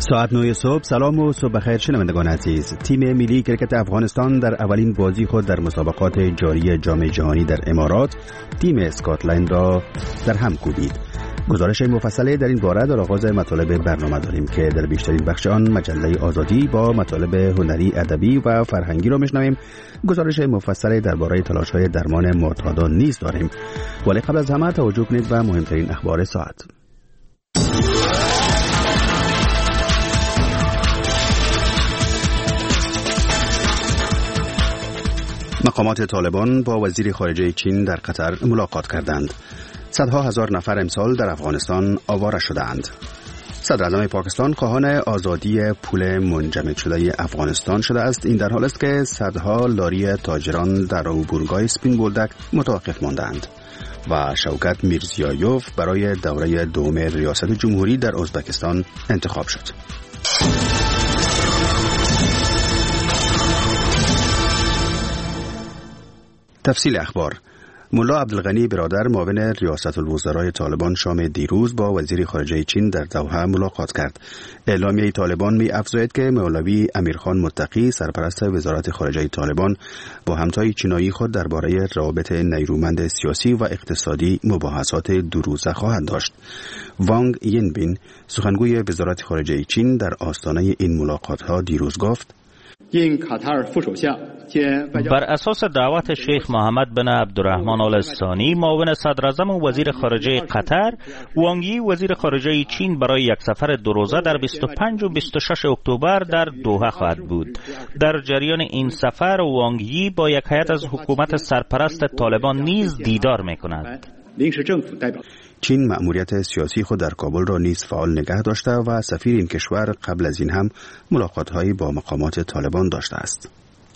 ساعت 9 صبح. سلام و صبح بخیر شنوندگان عزیز. تیم ملی کرکت افغانستان در اولین بازی خود در مسابقات جاری جام جهانی در امارات تیم اسکاتلند را در هم کوبید. گزارش مفصلی در این باره در آغاز مطالب برنامه داریم که در بیشترین بخش آن مجله آزادی با مطالب هنری، ادبی و فرهنگی را میشنویم. گزارش مفصلی درباره تلاش‌های درمان معتادان نیز داریم. ولی قبل از همه توجه کنید به مهمترین اخبار ساعت. مقامات طالبان با وزیر خارجه چین در قطر ملاقات کردند. صدها هزار نفر امسال در افغانستان آواره شدند. صدر اعظم پاکستان خواهان آزادی پول منجمد شده افغانستان شده است. این در حال است که صدها لاری تاجران در عبورگاه سپین بولدک متوقف ماندند و شوکت میرزیایوف برای دوره دوم ریاست جمهوری در ازبکستان انتخاب شد. تفصیل اخبار. ملا عبدالغنی برادر معاون ریاست الوزرای طالبان شام دیروز با وزیر خارجه چین در دوحه ملاقات کرد. اعلامیه طالبان می افزاید که مولوی امیرخان متقی سرپرست وزارت خارجه طالبان با همتای چینایی خود درباره روابط نیرومند سیاسی و اقتصادی مباحثات دو روزه خواهند داشت. وانگ یینبین سخنگوی وزارت خارجه چین در آستانه این ملاقات ها دیروز گفت: بر اساس دعوت شیخ محمد بن عبدالرحمن آل ثانی معاون صدر اعظم و وزیر خارجه قطر، وانگ یی وزیر خارجه چین برای یک سفر دو روزه در 25 و 26 اکتبر در دوحه خواهد بود. در جریان این سفر وانگ یی با یک هیئت از حکومت سرپرست طالبان نیز دیدار می‌کند. چین مأموریت سیاسی خود در کابل را نیز فعال نگه داشته و سفیر این کشور قبل از این هم ملاقات‌هایی با مقامات طالبان داشته است.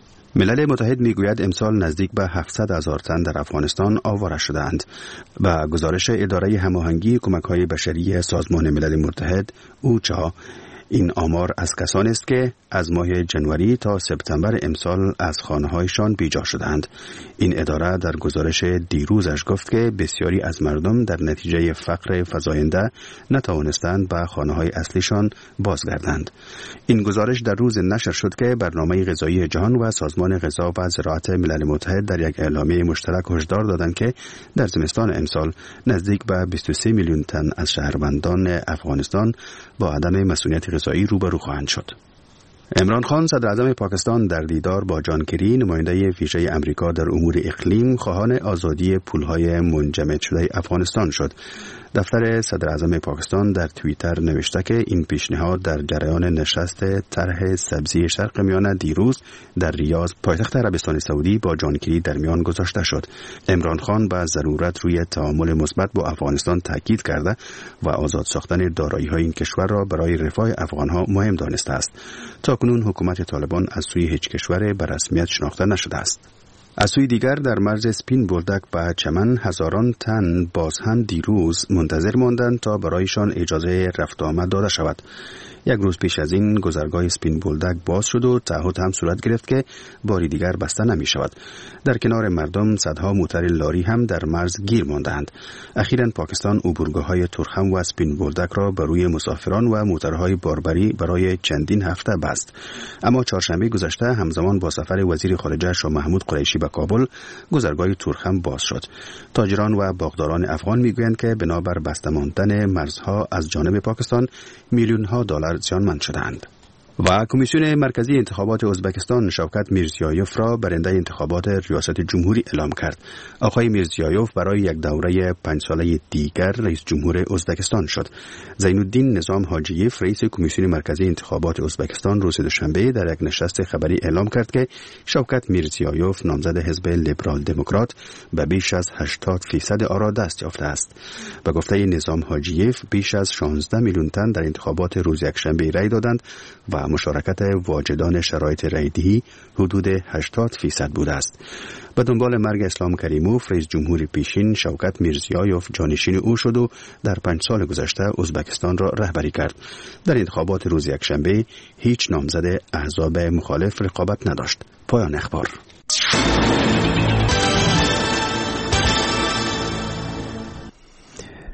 ملل متحد میگوید امسال نزدیک به 700,000 تن در افغانستان آواره شدند. و گزارش اداره هماهنگی کمک‌های بشری سازمان ملل متحد اوچا، این آمار از کسانی است که از ماه جنوری تا سپتامبر امسال از خانه‌هایشان بیجا شدند. این اداره در گزارش دیروزش گفت که بسیاری از مردم در نتیجه فقر فزاینده نتوانستند به خانه‌های اصلیشان بازگردند. این گزارش در روز نشر شد که برنامه غذایی جهان و سازمان غذا و زراعت ملل متحد در یک اعلامیه مشترک هشدار دادند که در زمستان امسال نزدیک به 23 میلیون تن از شهروندان افغانستان با عدم مسئولیت غذایی روبرو خواهند شد. عمران خان صدر اعظم پاکستان در دیدار با جان کری نماینده ویژه امریکا در امور اقلیم خواهان آزادی پولهای منجمد شده افغانستان شد. دفتر صدر اعظم پاکستان در توییتر نوشته که این پیشنهاد در جریان نشست طرح سبزی شرق میانه دیروز در ریاض پایتخت عربستان سعودی با جان کری در میان گذاشته شد. عمران خان به ضرورت روی تعامل مثبت با افغانستان تاکید کرده و آزاد ساختن دارایی‌های این کشور را برای رفاه افغان‌ها مهم دانسته است. تاکنون حکومت طالبان از سوی هیچ کشور به رسمیت شناخته نشده است. از سوی دیگر در مرز سپین بولدک به چمن هزاران تن باز هم دیروز منتظر ماندند تا برایشان اجازه رفت آمد داده شود. یک روز پیش از این گذرگاه سپین بولدک باز شد و تعهد هم صورت گرفت که باری دیگر بسته نمی شود. در کنار مردم صدها موتر لاری هم در مرز گیر ماندند. اخیراً پاکستان عبورگاه‌های تورخم و سپین بولدک را بر روی مسافران و موترهای باربری برای چندین هفته بست. اما چهارشنبه گذشته همزمان با سفر وزیر خارجه شاه محمود قریشی به کابل گذرگاه تورخم باز شد. تاجران و باغداران افغان میگویند که بنابر بسته ماندن مرزها از جانب پاکستان میلیون‌ها دلار زیانمند شدند. و کمیسیون مرکزی انتخابات ازبکستان شوکت میرزیایوف را برنده انتخابات ریاست جمهوری اعلام کرد. آقای میرزیایوف برای یک دوره 5 ساله دیگر رئیس جمهور ازبکستان شد. زین الدین نظام حاجییف رئیس کمیسیون مرکزی انتخابات ازبکستان روز دوشنبه در یک نشست خبری اعلام کرد که شوکت میرزیایوف نامزد حزب لیبرال دموکرات به بیش از 80% آرا دست یافته است. به گفته نظام حاجییف بیش از 16 میلیون تن در انتخابات روز یکشنبه رای دادند و مشارکت واجدان شرایط رایدهی حدود 80% بوده است. به دنبال مرگ اسلام کریموف رئیس جمهور پیشین شوکت میرزیایوف جانشین او شد و در 5 سال گذشته ازبکستان را رهبری کرد. در انتخابات روز یکشنبه هیچ نامزد احزاب مخالف رقابت نداشت. پایان اخبار.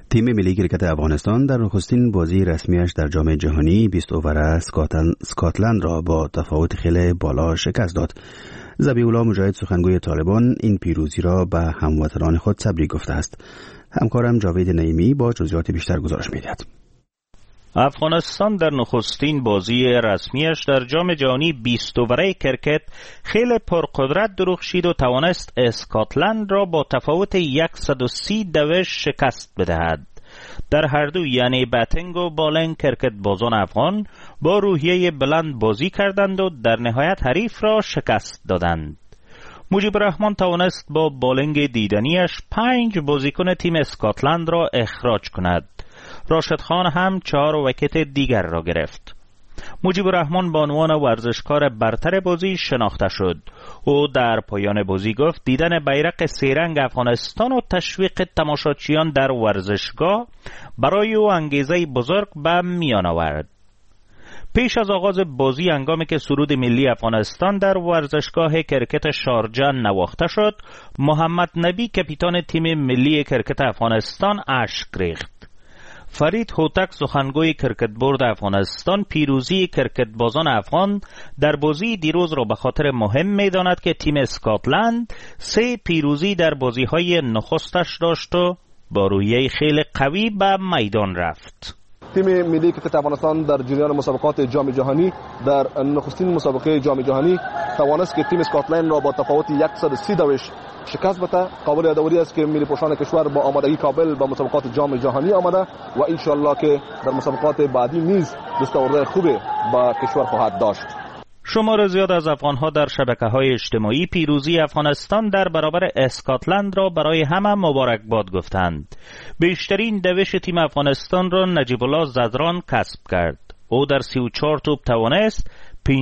تیم ملی کرکت افغانستان در نخستین بازی رسمیش در جام جهانی 20 اوور اسکاتلند را با تفاوت خیلی بالا شکست داد. ذبیح‌الله مجاهد سخنگوی طالبان این پیروزی را به هموطنان خود تبریک گفته است. همکارم جاوید نعیمی با جزئیات بیشتر گزارش می‌دهد. افغانستان در نخستین بازی رسمیش در جام جهانی 20 اوره کرکت خیلی پرقدرت درخشید و توانست اسکاتلند را با تفاوت 130 دوش شکست بدهد. در هر دو یعنی باتینگ و بالینگ کرکت بازان افغان با روحیه بلند بازی کردند و در نهایت حریف را شکست دادند. مجیب الرحمن توانست با بالینگ دیدنیش 5 بازیکن تیم اسکاتلند را اخراج کند. راشد خان هم 4 ویکت دیگر را گرفت. مجیب الرحمن به عنوان ورزشکار برتر بازی شناخته شد. او در پایان بازی گفت دیدن بیرق سه‌رنگ افغانستان و تشویق تماشاچیان در ورزشگاه برای او انگیزه بزرگ به میان آورد. پیش از آغاز بازی هنگامی که سرود ملی افغانستان در ورزشگاه کرکت شارجه نواخته شد، محمد نبی کاپیتان تیم ملی کرکت افغانستان اشک ریخت. فرید هوتک سخنگوی کرکت بورد افغانستان پیروزی کرکت بازان افغان در بازی دیروز را به خاطر مهم می‌داند که تیم اسکاتلند 3 پیروزی در بازی‌های نخستش داشت و با روحیه خیلی قوی به میدان رفت. تیم ملی کرکت افغانستان در جریان مسابقات جام جهانی در نخستین مسابقه جام جهانی توانست که تیم اسکاتلند را با تفاوت 130 دوش شکست بده. قابل یادآوری است که ملی پوشان کشور با آمادگی کامل به مسابقات جام جهانی آمده و ان شاء الله که در مسابقات بعدی نیز دستاورد خوبی با کشور خواهد داشت. شمار زیاد از افغانها در شبکه‌های اجتماعی پیروزی افغانستان در برابر اسکاتلند را برای همه مبارکباد گفتند. بیشترین دوش تیم افغانستان را نجیب الله زدران کسب کرد. او در 34 توپ توانست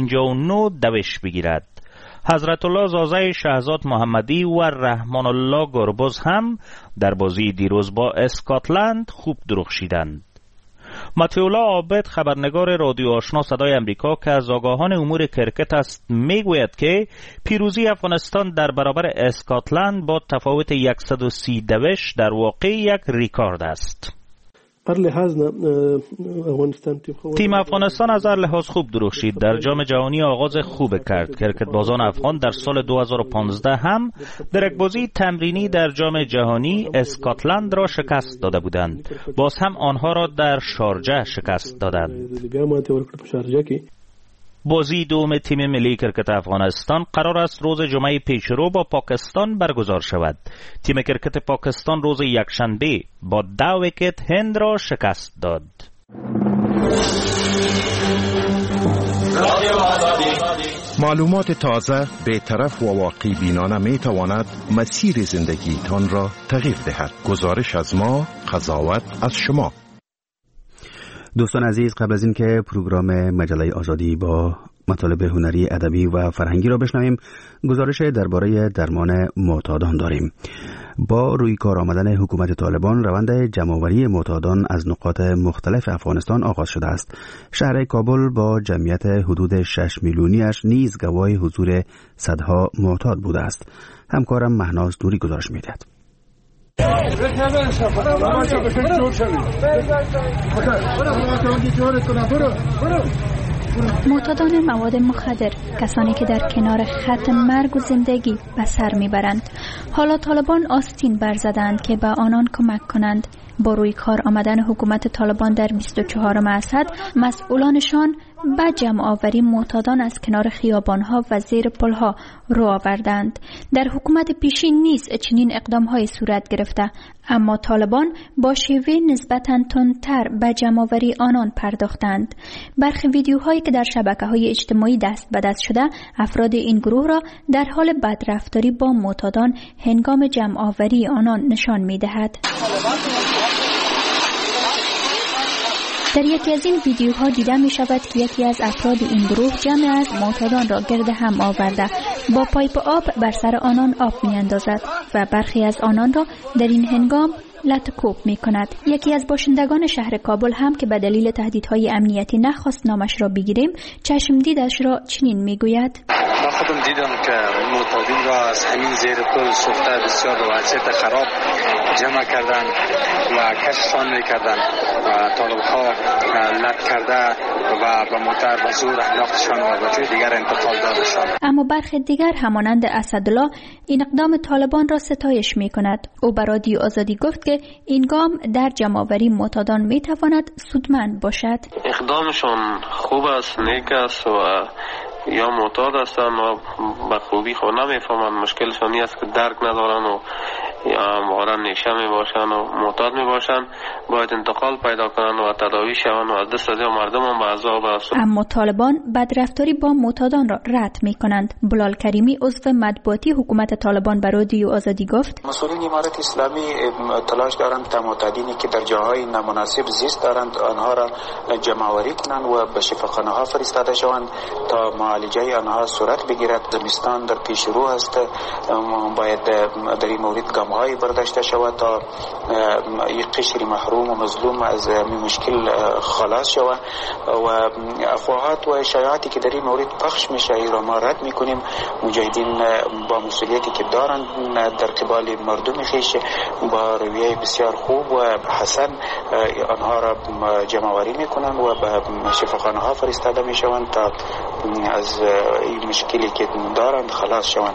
59 دوش بگیرد. حضرت الله زازه شهزاد محمدی و رحمان الله گربز هم در بازی دیروز با اسکاتلند خوب درخشیدند. مطیع‌الله عابد خبرنگار رادیو آشنا صدای امریکا که از آگاهان امور کرکت است میگوید که پیروزی افغانستان در برابر اسکاتلند با تفاوت 130 دوش در واقع یک ریکارد است. تیم افغانستان از هر لحاظ خوب درخشید. در جام جهانی آغاز خوب کرد. کرکت بازان افغان در سال 2015 هم در یک بازی تمرینی در جام جهانی اسکاتلند را شکست داده بودند. باز هم آنها را در شارجه شکست دادند. بازی دوم تیم ملی کرکت افغانستان قرار است روز جمعه پیشرو با پاکستان برگزار شود. تیم کرکت پاکستان روز یکشنبه با 10 ویکت هند را شکست داد. معلومات تازه، بی‌طرف و واقعی بینانه می تواند مسیر زندگیتان را تغییر دهد. گزارش از ما، قضاوت از شما. دوستان عزیز، قبل از این که پروگرام مجله آزادی با مطالب هنری، ادبی و فرهنگی را بشنویم، گزارش درباره درمان معتادان داریم. با روی کار آمدن حکومت طالبان روند جمع‌آوری معتادان از نقاط مختلف افغانستان آغاز شده است. شهر کابل با جمعیت حدود 6 میلیونیش نیز گواه حضور صدها معتاد بوده است. همکارم مهناز نوری گزارش می‌دهد. معتادان مواد مخدر، کسانی که در کنار خط مرگ و زندگی به سر میبرند، حالا طالبان آستین برزدند که به آنان کمک کنند. با روی کار آمدن حکومت طالبان در 24 اسد، مسئولانشان به جمع آوری معتادان از کنار خیابانها و زیر پلها رو آوردند. در حکومت پیشین نیز چنین اقدام‌های صورت گرفته، اما طالبان با شیوه نسبتاً تندتر به جمع آوری آنان پرداختند. برخی ویدیوهایی که در شبکه‌های اجتماعی دست به دست شده، افراد این گروه را در حال بدرفتاری با معتادان هنگام جمع آوری آنان نشان می‌دهد. در یکی از این ویدیوها دیده می شود که یکی از افراد این گروه جمع از معتادان را گرد هم آورده با پایپ آب بر سر آنان آب می اندازد و برخی از آنان را در این هنگام لطکوب می کند. یکی از باشندگان شهر کابل هم که به دلیل تهدیدهای امنیتی نخواست نامش را بگیریم، چشم دیدش را چنین می گوید: من خودم دیدم که معتاد معادن را از همین زیر پل سوخته بسیار به وضعیت خراب جمع کردن و کشفشان میکردن و طالب ها لط کرده و به موتر و زور انداختشان و به جای دیگر انتقال دادشان. اما برخی دیگر همانند اسدالله این اقدام طالبان را ستایش می کند. او بر رادیو آزادی گفت که این گام در جمع‌آوری معتادان می تواند سودمند باشد. اقدامشان خوب است، نیک است و یا معتاد هستن و به خوبی خود نمیفهمند. مشکلشان این است که درک ندارن و یا همواره نیشه می باشن و معتاد می باشن. باید انتقال پیدا کنن و تداوی شون و از دست از مردم هم به عذاب است. اما طالبان بدرفتاری با معتادان را رد می کنند. بلال کریمی عضو مطبوعاتی حکومت طالبان بر رادیو آزادی گفت مسئولین امارت اسلامی تلاش دارند تا معتادینی که در جاهای نامناسب زیست دارند آنها را جمع‌آوری کنند و به شفاخانه ها فرستاده شوند تا معالجه آنها صورت بگیرد. زمستان در پیش رو است، باید در این مورد گام‌هایی برداشته شود تا یک قشر محروم و مظلوم از این مشکل خلاص شود و افواهات و شایعاتی که در این مورد پخش میشه را ما رد میکنیم. مجاهدین با مسئولیتی که دارند در قبال مردم خویش با رویه بسیار خوب و حسن آنها را جمع‌آوری میکنند و به شفاخانه ها فرستاده میشوند تا از این مشکلی که دارند خلاص شوند.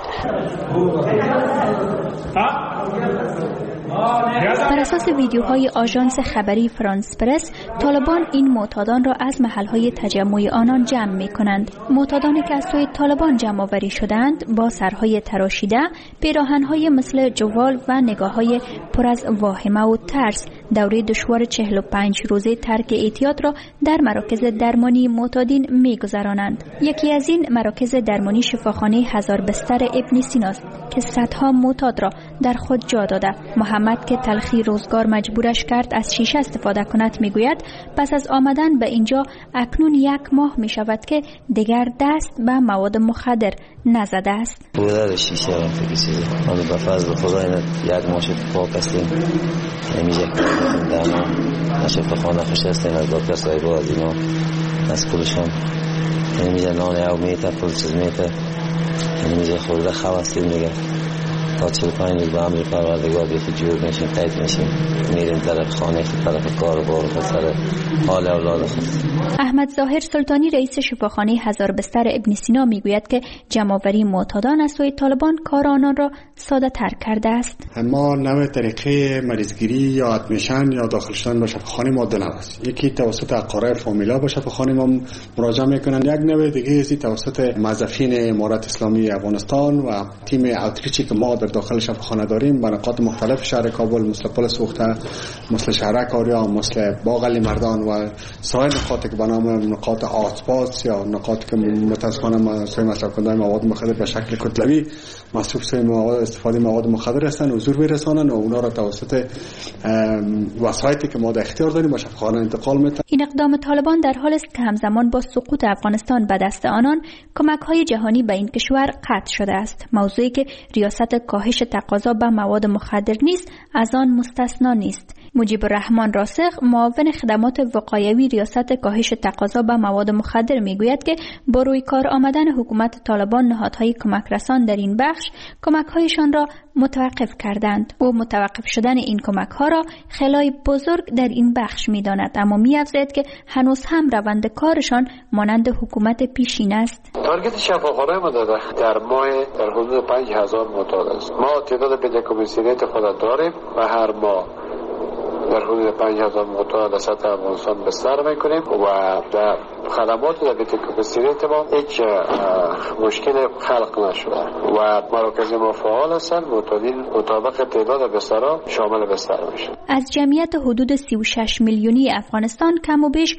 بر اساس ویدیوهای آژانس خبری فرانس پرس، طالبان این معتادان را از محلهای تجمع آنان جمع می کنند. معتادانی که از سوی طالبان جمع آوری شدند با سرهای تراشیده، پیراهنهای مثل جوال و نگاههای پر از واهمه و ترس دوره دشوار 45 روزه ترک اعتیاد را در مراکز درمانی معتادین می گذرانند. یکی از این مراکز درمانی شفاخانه 1000 بستر ابن سینا است که صدها معتاد را در خود جا داده. محمد که تلخی روزگار مجبورش کرد از شیشه استفاده کند میگوید پس از آمدن به اینجا اکنون 1 ماه می شود که دیگر دست به مواد مخدر نزده است. بودن شیشه وقتی کسی آن به فضل خدا اینه 1 ماه شد پاک هستیم. نمیشه کردیم درمان شفاخانه خوش هستیم از دکتر صاحبا از اینا از کلشان نمیشه نان او میته پول چیز میته نمیشه خورده خواه هستیم دیگه. تا 45 روز به امر پروردگار بیخی جور میشیم، قید میشیم، میریم طرف خانه خود، طرف کار و بار خود، سر حال اولاد خود. احمد ظاهر سلطانی رئیس شفاخانه 1000 بستر ابن سینا میگوید که جمع‌آوری معتادان از سوی طالبان کار آنان را ساده تر کرده است. اما نوع طریقه مریضگیری یا ادمیشن یا داخل شدن به شفاخانه ما دو نوع است. یکی توسط اقارب فامیلا به شفاخانه ما مراجعه میکنند، یک نوع دیگه است توسط موظفین امارت اسلامی افغانستان و تیم اوتریچی که ما در داخل شفاخانه داریم به نقاط مختلف شهر کابل مثل پل سوخته، مثل شهرک آریا، مثل باغ علی مردان و سایر نقاطی که به نام نقاط آتپاس یا نقاطی که متاسفانه سوی مصرف کننده مواد مخدر به شکل کتلوی مصروف سوی استفاده مواد مخدر هستند حضور برسانند و اونا را توسط وسایلی که ما در اختیار داریم به شفاخانه انتقال میدن. این اقدام طالبان در حالی است که همزمان با سقوط افغانستان به دست آنان کمک‌های جهانی به این کشور قطع شده است، موضوعی که ریاست کاهش تقاضا به مواد مخدر نیست از آن مستثنا نیست. مجیب الرحمن راسخ معاون خدمات وقایوی ریاست کاهش تقاضا به مواد مخدر میگوید که با روی کار آمدن حکومت طالبان نهادهای کمک رسان در این بخش کمک‌هایشان را متوقف کردند. او متوقف شدن این کمک‌ها را خلای بزرگ در این بخش می‌داند، اما می‌افزاید که هنوز هم روند کارشان مانند حکومت پیشین است. تارگت شفاخانه ما در ماه در حدود 5000 معتاد است. ما تعداد بدهکمیسیونیت خود داریم و هر ماه در حدود 5000 معتاد در سطح افغانستان بستر میکنیم و در خدمات در بدهکمیسیونیت ما هیچ مشکل خلق نشده و مراکز ما فعال هستند. معتادین مطابق تعداد بسترها شامل بستر میشن. از جمعیت حدود 36 میلیونی افغانستان کم و بیش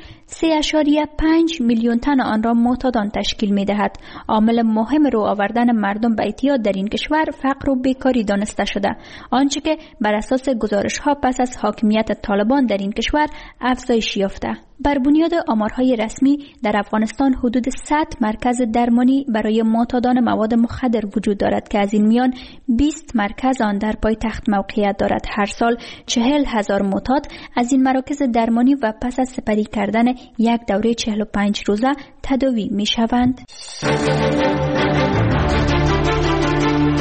3.5 میلیون تن آن را معتادان تشکیل میدهد. عامل مهم رو آوردن مردم به اعتیاد در این کشور فقر و بیکاری دانسته شده، آنچه که بر اساس گزارش ها پس از حاکمیت طالبان در این کشور افزایش یافته. بر بنیاد آمارهای رسمی در افغانستان حدود 100 مرکز درمانی برای معتادان مواد مخدر وجود دارد که از این میان 20 مرکز آن در پایتخت موقعیت دارد. هر سال 40,000 معتاد از این مراکز درمانی و پس از سپری کردن یک دوره 45 روزه تداوی می شوند.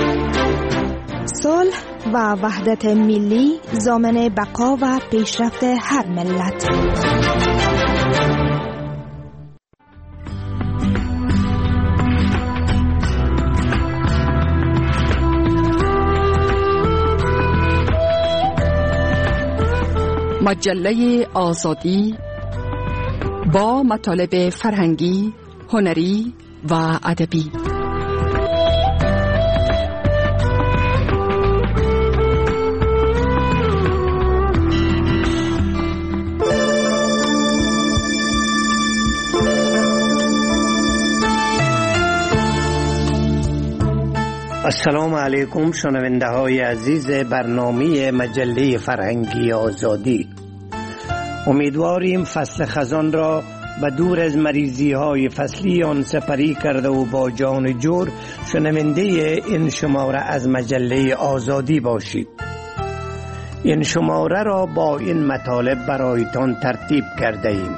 صلح و وحدت ملی ضامن بقا و پیشرفت هر ملت. مجله آزادی با مطالب فرهنگی، هنری و ادبی. السلام علیکم شنونده های عزیز برنامه مجله فرهنگی آزادی. امیدواریم فصل خزان را به دور از مریضی های فصلی آن سپری کرده و با جان جور شنونده این شماره از مجله آزادی باشید. این شماره را با این مطالب برایتان ترتیب کرده ایم.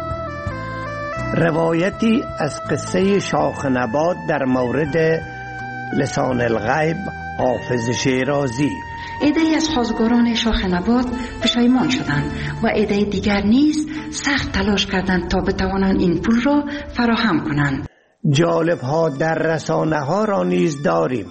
روایتی از قصه شاخ نبات در مورد لسان الغیب حافظ شیرازی. عده‌ای از خواستگاران شاخ نبات پشیمان شدند و عده دیگر نیز سخت تلاش کردند تا بتوانند این پول را فراهم کنند. جالب ها در رسانه ها را نیز داریم.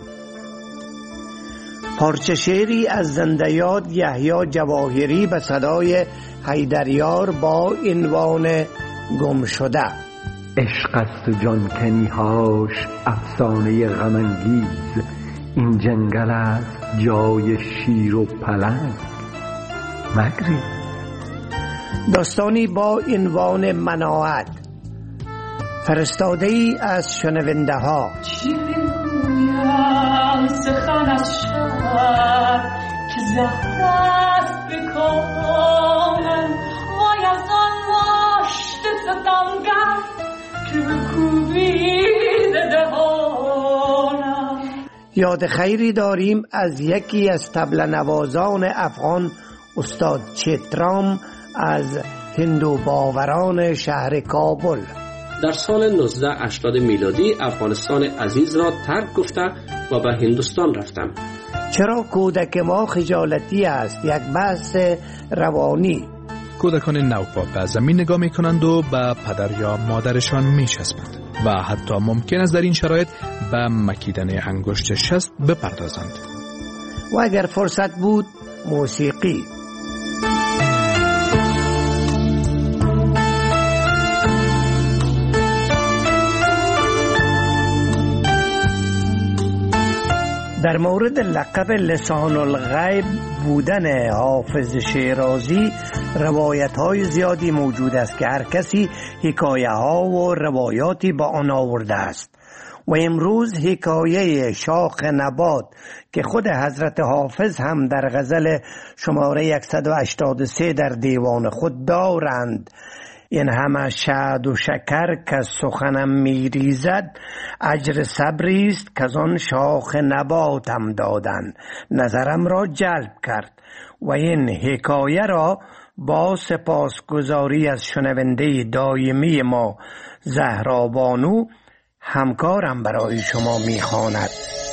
پارچه شعری از زنده یاد یحیی جواهری به صدای حیدریار با عنوان گم شده. عشق است و جانکنی‌هاش افسانه غم انگیز، این جنگل است جای شیر و پلنگ مگری. داستانی با عنوان مناعت، فرستاده ای از شنونده ها. شیرین گویم سخن از شب که زهر است بکامم، وای از آن ماشت ستمگر که بکوبیده دهانم. یاد خیری داریم از یکی از طبل نوازان افغان، استاد چترام از هندو باوران شهر کابل. در سال 1980 میلادی افغانستان عزیز را ترک گفته و به هندوستان رفتم. چرا کودک ما خجالتی است؟ یک بحث روانی. کودکان نوپا به زمین نگاه می کنند و به پدر یا مادرشان می چسبند و حتی ممکن است در این شرایط به مکیدن انگشت شست بپردازند. و اگر فرصت بود موسیقی. در مورد لقب لسان الغیب بودن حافظ شیرازی روایت های زیادی موجود است که هر کسی حکایه ها و روایاتی با آن آورده است و امروز حکایه شاخ نبات که خود حضرت حافظ هم در غزل شماره 183 در دیوان خود دارند. این همه شهد و شکر که سخنم میریزد، اجر صبری است که از آن شاخ نباتم دادن، نظرم را جلب کرد. و این حکایه را با سپاسگزاری از شنونده دائمی ما زهرا بانو همکارم برای شما میخواند.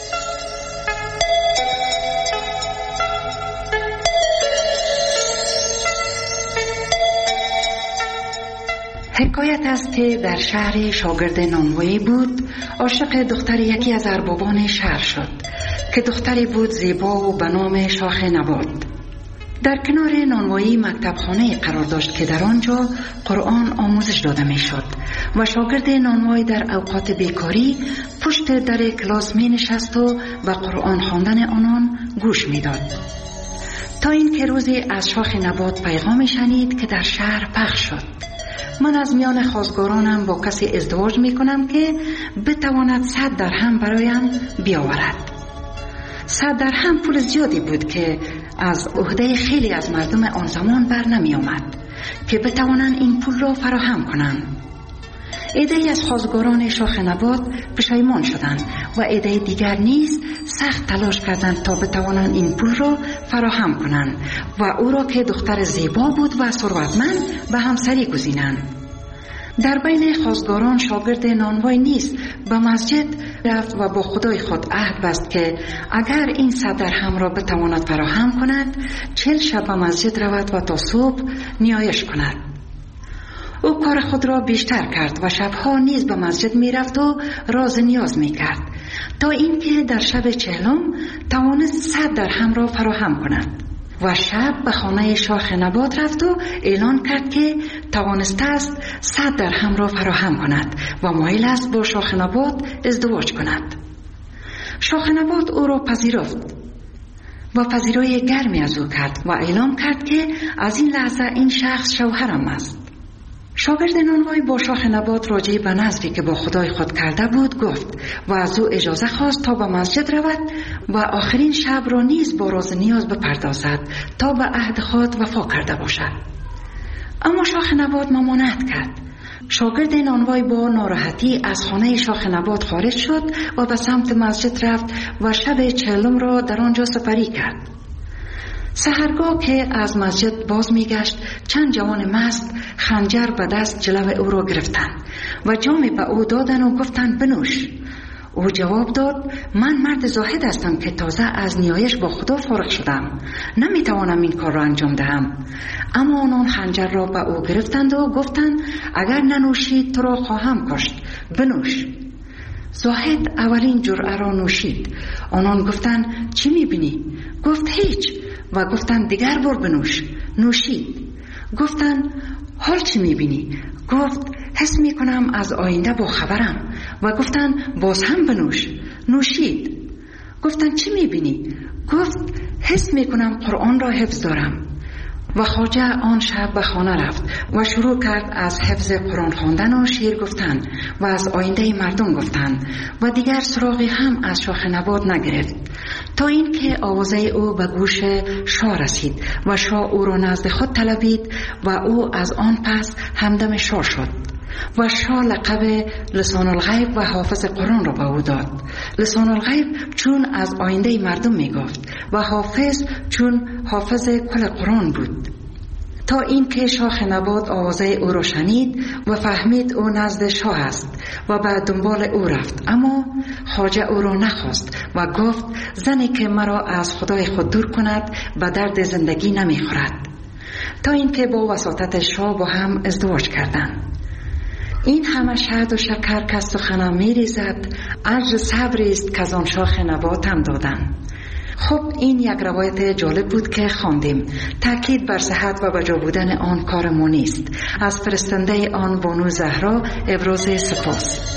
حکایت است که در شهر شاگرد نانوایی بود، عاشق دختر یکی از اربابان شهر شد که دختری بود زیبا و به نام شاخ نبات. در کنار نانوایی مکتبخانه قرار داشت که در آنجا قرآن آموزش داده می شد و شاگرد نانوایی در اوقات بیکاری پشت در کلاس می نشست و به قرآن خواندن آنان گوش می داد. تا این که روزی از شاخ نبات پیغامی شنید که در شهر پخش شد: من از میان خواستگارانم با کسی ازدواج می کنم که بتواند 100 درهم برایم بیاورد. 100 درهم پول زیادی بود که از عهده خیلی از مردم آن زمان بر نمی آمد که بتوانند این پول را فراهم کنند. عده‌ای از خواستگاران شاخ نبات پشیمان شدند و عده دیگر نیز سخت تلاش کردند تا بتوانند این پول را فراهم کنند و او را که دختر زیبا بود و ثروتمند به همسری گزینند. در بین خواستگاران شاگرد نانوای نیز به مسجد رفت و با خدای خود عهد بست که اگر این 100 درهم را بتواند فراهم کند 40 شب به مسجد رود و تا صبح نیایش کند. او کار خود را بیشتر کرد و شبها نیز به مسجد می رفت و راز نیاز می کرد تا اینکه در شب 40 توانست 100 درهم را فراهم کند و شب به خانه شاخ نبات رفت و اعلان کرد که توانسته است 100 درهم را فراهم کند و مایل است با شاخ نبات ازدواج کند. شاخ نبات او را پذیرفت و پذیرای گرمی از او کرد و اعلام کرد که از این لحظه این شخص شوهرم است. شاگرد نانوای با شاخ نبات راجع به نذری که با خدای خود کرده بود گفت و از او اجازه خواست تا به مسجد رود و آخرین شب را نیز با راز نیاز بپردازد تا به عهد خود وفا کرده باشد. اما شاخ نبات ممانعت کرد. شاگرد نانوای با ناراحتی از خانه شاخ نبات خارج شد و به سمت مسجد رفت و شب 40 را در آنجا سپری کرد. سحرگاه که از مسجد باز می گشت چند جوان مست خنجر به دست جلو او را گرفتند و جامی به او دادن و گفتند بنوش. او جواب داد من مرد زاهد هستم که تازه از نیایش با خدا فارغ شدم، نمی توانم این کار را انجام دهم. اما آنان خنجر را به او گرفتند و گفتند اگر ننوشید تو را خواهم کشت، بنوش. زاهد اولین جرعه را نوشید. آنان گفتند چی می بینی؟ گفت هیچ. و گفتند دیگر بار بنوش. نوشید. گفتند حال چی میبینی؟ گفت حس میکنم از آینده با خبرم. و گفتند باز هم بنوش. نوشید. گفتند چی میبینی؟ گفت حس میکنم قرآن را حفظ دارم. و خواجه آن شب به خانه رفت و شروع کرد از حفظ قرآن خواندن و شعر گفتن و از آینده مردم گفتن و دیگر سراغی هم از شاخ نبات نگرفت تا اینکه آوازه او به گوش شاه رسید و شاه او را نزد خود طلبید و او از آن پس همدم شاه شد و شاه لقب لسان الغیب و حافظ قرآن را به او داد. لسان الغیب چون از آینده مردم می گفت و حافظ چون حافظ کل قرآن بود. تا این که شاخ نبات آوازه او را شنید و فهمید او نزد شاه است و به دنبال او رفت، اما خواجه او را نخواست و گفت زنی که مرا از خدای خود دور کند به درد زندگی نمی خورد. تا این که با وساطت شاه با هم ازدواج کردند. این همه شهد و شکر که سخنم می ریزد اجر صبری است که از آن شاخ نباتم دادن. خب این یک روایت جالب بود که خواندیم. تاکید بر صحت و بجا بودن آن کار ما نیست. از فرستنده آن بانو زهرا ابراز سپاس.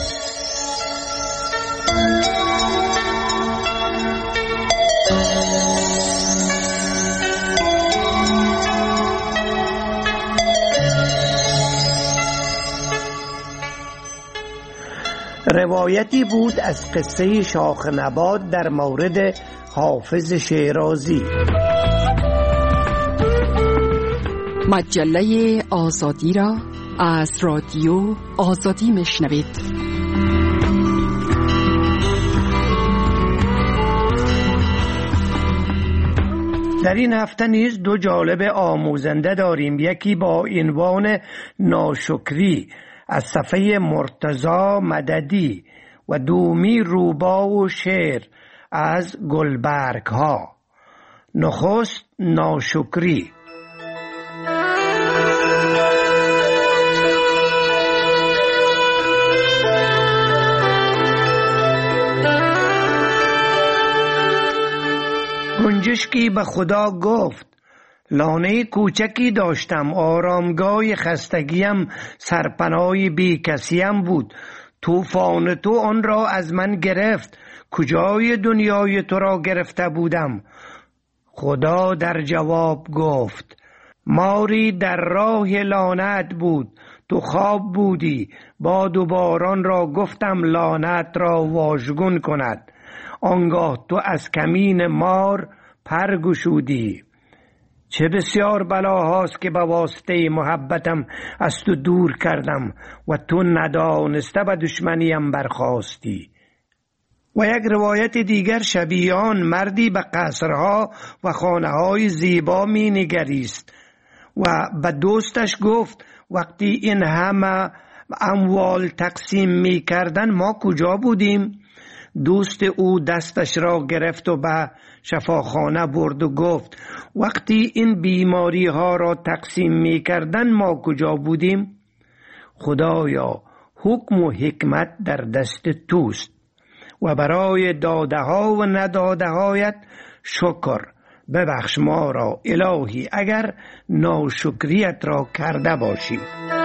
روایتی بود از قصه شاخ نبات در مورد حافظ شیرازی. مجله آزادی را از رادیو آزادی میشنوید. در این هفته نیز دو جالب آموزنده داریم. یکی با عنوان ناشکری از صفحه مرتضی مددی و دومی روبا و شعر از گلبرگ ها. نخست ناشکری. گنجشکی به خدا گفت لانه کوچکی داشتم، آرامگاه خستگیم سرپناه بی کسیم بود. طوفان تو آن را از من گرفت، کجای دنیای تو را گرفته بودم؟ خدا در جواب گفت ماری در راه لعنت بود، تو خواب بودی، باد و باران را گفتم لعنت را واژگون کند، آنگاه تو از کمین مار پر گشودی. چه بسیار بلاهاست که به واسطه محبتم از تو دور کردم و تو ندانسته به دشمنیم برخاستی. و یک روایت دیگر شبیان مردی به قصرها و خانه‌های زیبا می نگریست و به دوستش گفت وقتی این همه اموال تقسیم می کردن ما کجا بودیم؟ دوست او دستش را گرفت و به شفاخانه برد و گفت وقتی این بیماری ها را تقسیم می کردن ما کجا بودیم؟ خدایا حکم و حکمت در دست توست و برای داده ها و نداده هایت شکر. ببخش ما را الهی اگر ناشکریت را کرده باشیم.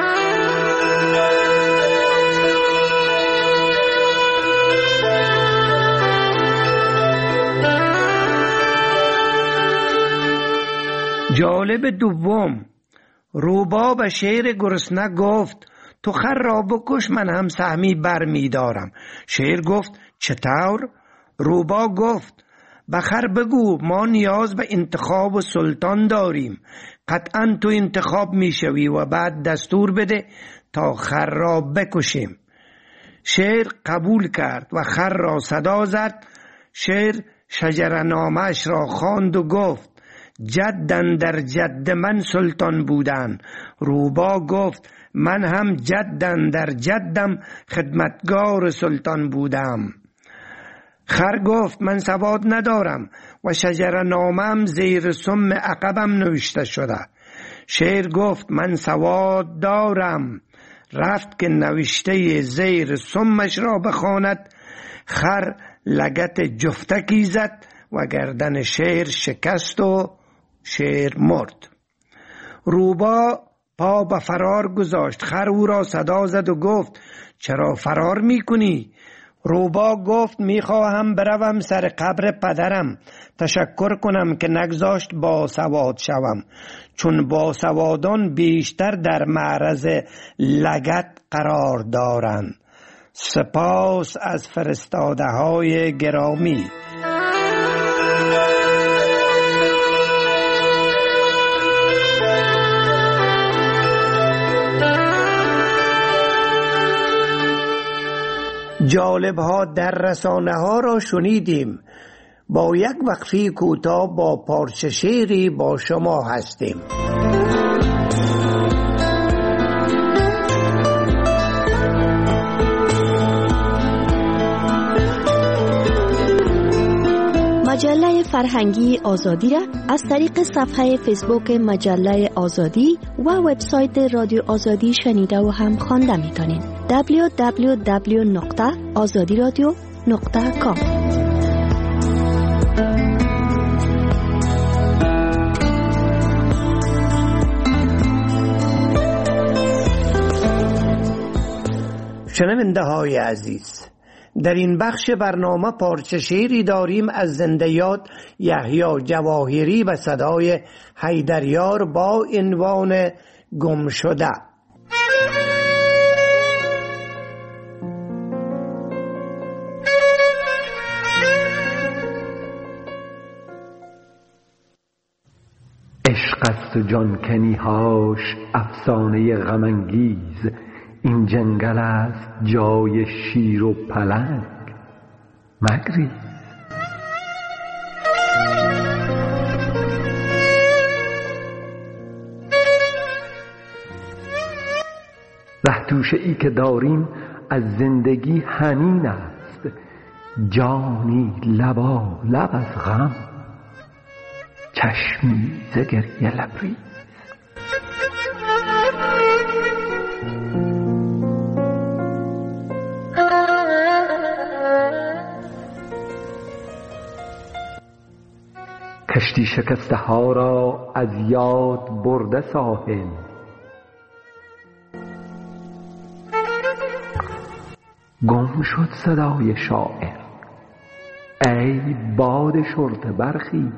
جالب دوم، روبا به شیر گرسنه گفت تو خر را بکش من هم سهمی بر می دارم. شیر گفت چطور؟ روبا گفت به خر بگو ما نیاز به انتخاب و سلطان داریم. قطعا تو انتخاب می شوی و بعد دستور بده تا خر را بکشیم. شیر قبول کرد و خر را صدا زد. شیر شجرنامه‌اش را خواند و گفت جدن در جد من سلطان بودن. روبا گفت من هم جدن در جدم خدمتگار سلطان بودم. خر گفت من سواد ندارم و شجرنامه‌ام زیر سم عقبم نوشته شده. شیر گفت من سواد دارم. رفت که نوشته زیر سمش را بخواند. خر لگت جفتکی زد و گردن شیر شکست و شیر مرد. روبا پا به فرار گذاشت. خر او را صدا زد و گفت چرا فرار میکنی؟ روبا گفت میخواهم بروم سر قبر پدرم تشکر کنم که نگذاشت باسواد شوم، چون باسوادان بیشتر در معرض لگد قرار دارند. سپاس از فرستاده های گرامی. جالب ها در رسانه ها را شنیدیم. با یک وقفه کوتاه با پارچه شعری با شما هستیم. مجله فرهنگی آزادی را از طریق صفحه فیسبوک مجله آزادی و وبسایت رادیو آزادی شنیده و هم خوانده می‌تونید. www.azadiradio.com. شنونده های عزیز، در این بخش برنامه پارچه شعری داریم از زنده‌یاد یحیی جواهری به صدای حیدریار با عنوان گم شده. عشق است و جانکنی‌هاش افسانه غم انگیز، این جنگل است جای شیر و پلنگ مگریز. ره توشه ای که داریم از زندگی حنین است، جانی لبا لب از غم، چشمی ز گریه لبریز. کشتی شکسته ها را از یاد برده ساحل، گم شد صدای شاعر ای باد شرطه برخیز.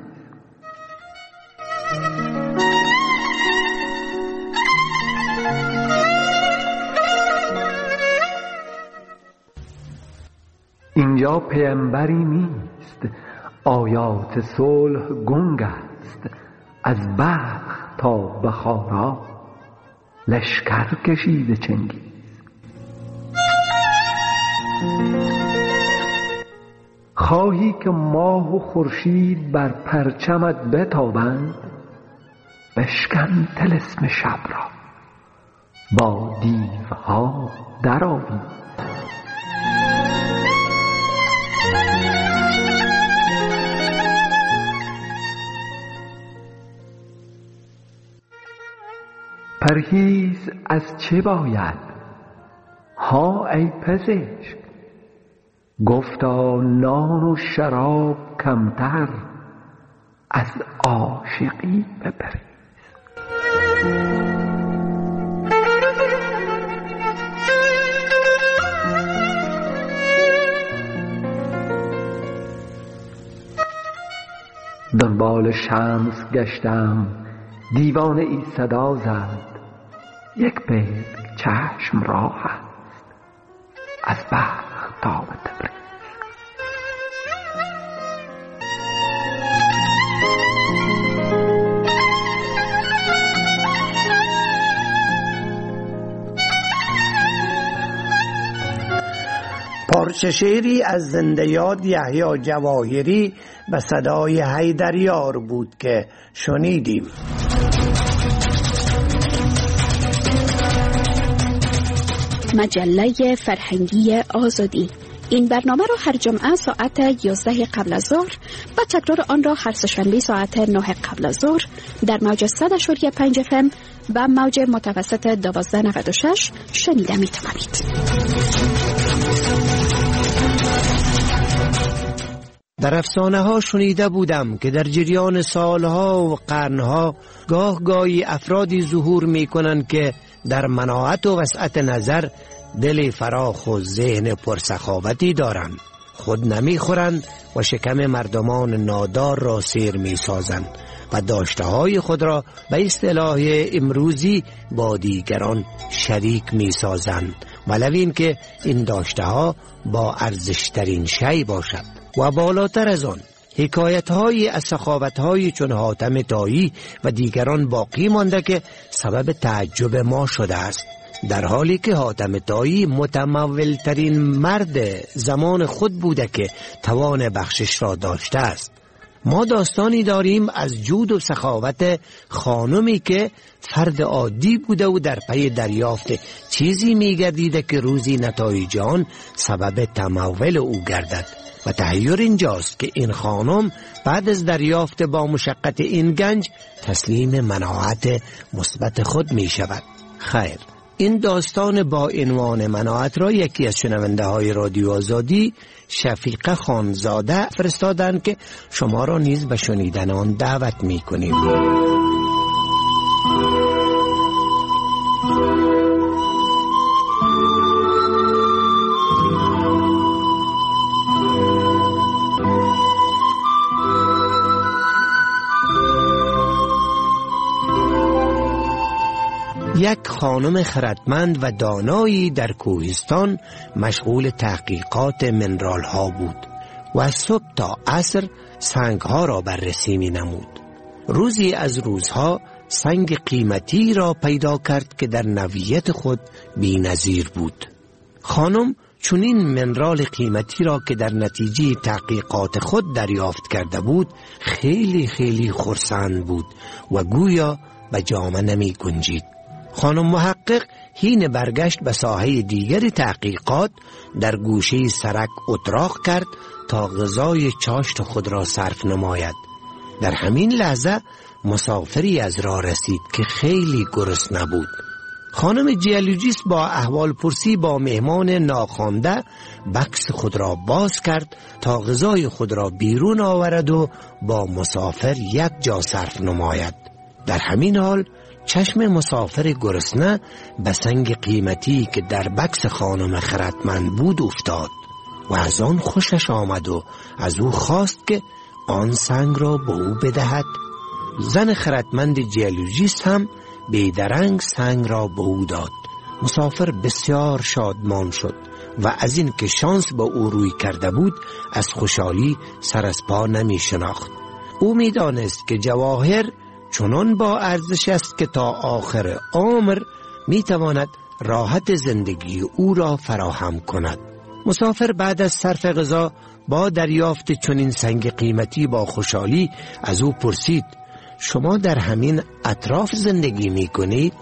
اینجا پیامبری نیست، آیات صلح گنگ است، از بلخ تا بخارا لشکر کشیده چنگیز. خواهی که ماه و خورشید بر پرچمت بتابند، بشکن طلسم شب را با دیوها درآویز. پرهیز از چه باید؟ ها ای پزشک. گفتا نان و شراب کمتر، از عاشقی بپرهیز. دنبال شمس گشتم، دیوانه ای صدا زد. یک بیت چشم راه است، از بلخ تا به تبریز. پارچه شعری از زنده یاد یحیی جواهری به صدای حیدریار بود که شنیدیم. مجله فرهنگی آزادی. این برنامه را هر جمعه ساعت 11 قبل از ظهر و تکرار آن را هر سه‌شنبه ساعت 9 قبل از ظهر در موج 100.5 FM و موج متوسط 1296 شنیده می توانید. در افسانه ها شنیده بودم که در جریان سالها و قرنها گاهی افرادی ظهور می کنند که در مناعت و وسعت نظر دل فراخ و ذهن پرسخاوتی دارند. خود نمی خورند و شکم مردمان نادار را سیر می سازند و داشته های خود را به اصطلاح امروزی با دیگران شریک می سازند، ولو این که این داشته ها با ارزشترین شی باشد. و بالاتر از آن حکایت های از سخاوت های چون حاتم طایی و دیگران باقی مانده که سبب تعجب ما شده است، در حالی که حاتم طایی متمول ترین مرد زمان خود بوده که توان بخشش را داشته است. ما داستانی داریم از جود و سخاوت خانمی که فرد عادی بوده و در پی دریافت چیزی میگردیده که روزی نتایج آن سبب تمول او گردد. و تحیر اینجاست که این خانم بعد از دریافت با مشقت این گنج تسلیم مناعت مثبت خود می شود. خیر، این داستان با عنوان مناعت را یکی از شنونده های رادیو آزادی، شفیقه خانزاده فرستادند که شما را نیز به شنیدن آن دعوت می کنیم. یک خانم خردمند و دانایی در کوهستان مشغول تحقیقات منرال ها بود و از صبح تا عصر سنگ ها را بررسی می نمود. روزی از روزها سنگ قیمتی را پیدا کرد که در نوعیت خود بی نظیر بود. خانم چنین منرال قیمتی را که در نتیجه تحقیقات خود دریافت کرده بود خیلی خرسند بود و گویا به جامه نمی گنجید. خانم محقق حین برگشت به ساحه دیگر تحقیقات در گوشه سرک اتراق کرد تا غذای چاشت خود را صرف نماید. در همین لحظه مسافری از راه رسید که خیلی گرسنه بود. خانم جیولوژیست با احوال پرسی با مهمان ناخوانده بکس خود را باز کرد تا غذای خود را بیرون آورد و با مسافر یک جا صرف نماید. در همین حال چشم مسافر گرسنه به سنگ قیمتی که در بکس خانم خردمند بود افتاد و از آن خوشش آمد و از او خواست که آن سنگ را به او بدهد. زن خردمند جیولوژیست هم بیدرنگ سنگ را به او داد. مسافر بسیار شادمان شد و از این که شانس به او روی کرده بود از خوشحالی سر از پا نمی شناخت. او می دانست که جواهر چنان با ارزش است که تا آخر عمر می تواند راحت زندگی او را فراهم کند. مسافر بعد از صرف غذا با دریافت چنین سنگ قیمتی با خوشحالی از او پرسید: شما در همین اطراف زندگی می کنید؟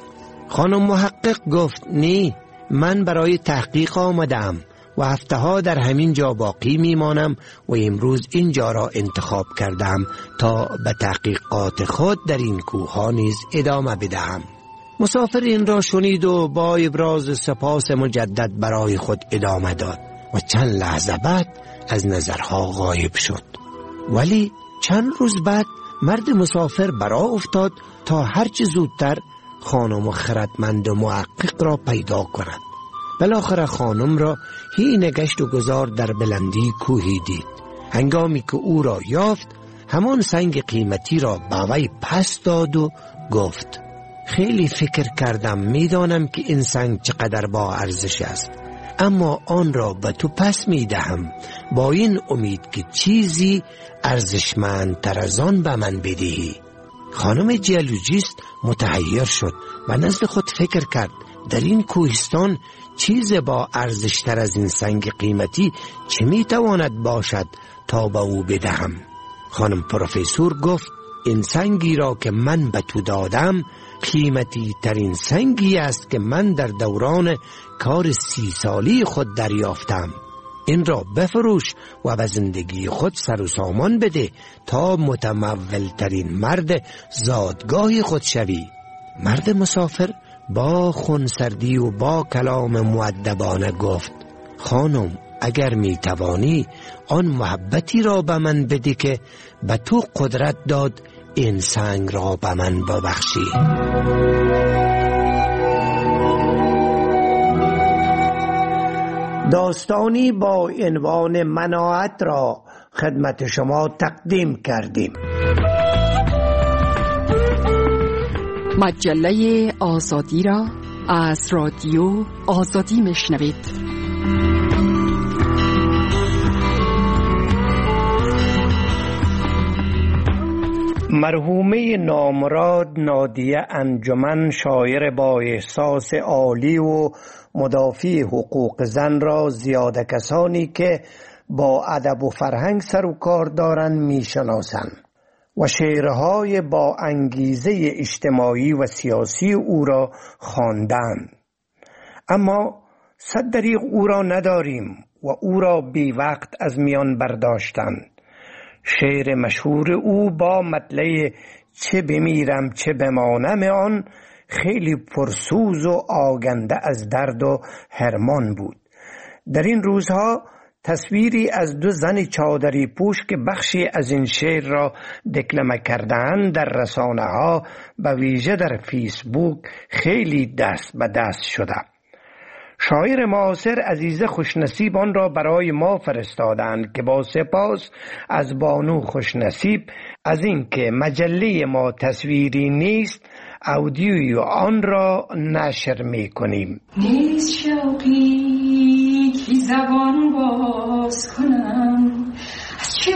خانم محقق گفت نه، من برای تحقیق آمدم و هفته ها در همین جا باقی میمانم و امروز اینجا را انتخاب کردم تا به تحقیقات خود در این کوه ها نیز ادامه بدهم. مسافر این را شنید و با ابراز سپاس مجدد برای خود ادامه داد و چند لحظه بعد از نظرها غایب شد. ولی چند روز بعد مرد مسافر برا افتاد تا هرچه زودتر خانم خردمند و محقق را پیدا کند. بالاخره خانم را حین گشت و گذار در بلندی کوهی دید. هنگامی که او را یافت همان سنگ قیمتی را به وی پس داد و گفت خیلی فکر کردم، میدانم که این سنگ چقدر با ارزش است، اما آن را به تو پس میدهم با این امید که چیزی ارزشمندتر از آن به من بدهی. خانم جیولوژیست متحیر شد و نزد خود فکر کرد در این کوهستان چیز با ارزشتر از این سنگ قیمتی چه میتواند باشد تا به او بدهم. خانم پروفسور گفت این سنگی را که من به تو دادم قیمتی ترین سنگی است که من در دوران کار 30 سالی خود دریافتم. این را بفروش و به زندگی خود سر و سامان بده تا متمول ترین مرد زادگاه خود شوی. مرد مسافر با خونسردی و با کلام مؤدبانه گفت خانم، اگر می توانی آن محبتی را به من بده که به تو قدرت داد این سنگ را به من ببخشی. داستانی با عنوان مناعت را خدمت شما تقدیم کردیم. مجله آزادی را از رادیو آزادی میشنوید. مرحومه نامراد نادیه انجمن، شاعر با احساس عالی و مدافع حقوق زن را زیاده کسانی که با ادب و فرهنگ سر و کار دارند میشناسند و شعرهای با انگیزه اجتماعی و سیاسی او را خواندند. اما صد دریغ او را نداریم و او را بی وقت از میان برداشتند. شعر مشهور او با مطلع چه بمیرم چه بمانم آن خیلی پرسوز و آگنده از درد و حرمان بود. در این روزها تصویری از 2 زن چادری پوش که بخشی از این شعر را دکلمه کردند در رسانه ها به ویژه در فیسبوک خیلی دست به دست شده. شاعر معاصر عزیزه خوشنصیب آن را برای ما فرستادند که با سپاس از بانو خوشنصیب از این که مجله ما تصویری نیست اودیوی آن را نشر می کنیم. نیست شوقی که زبان باز کنم، از چه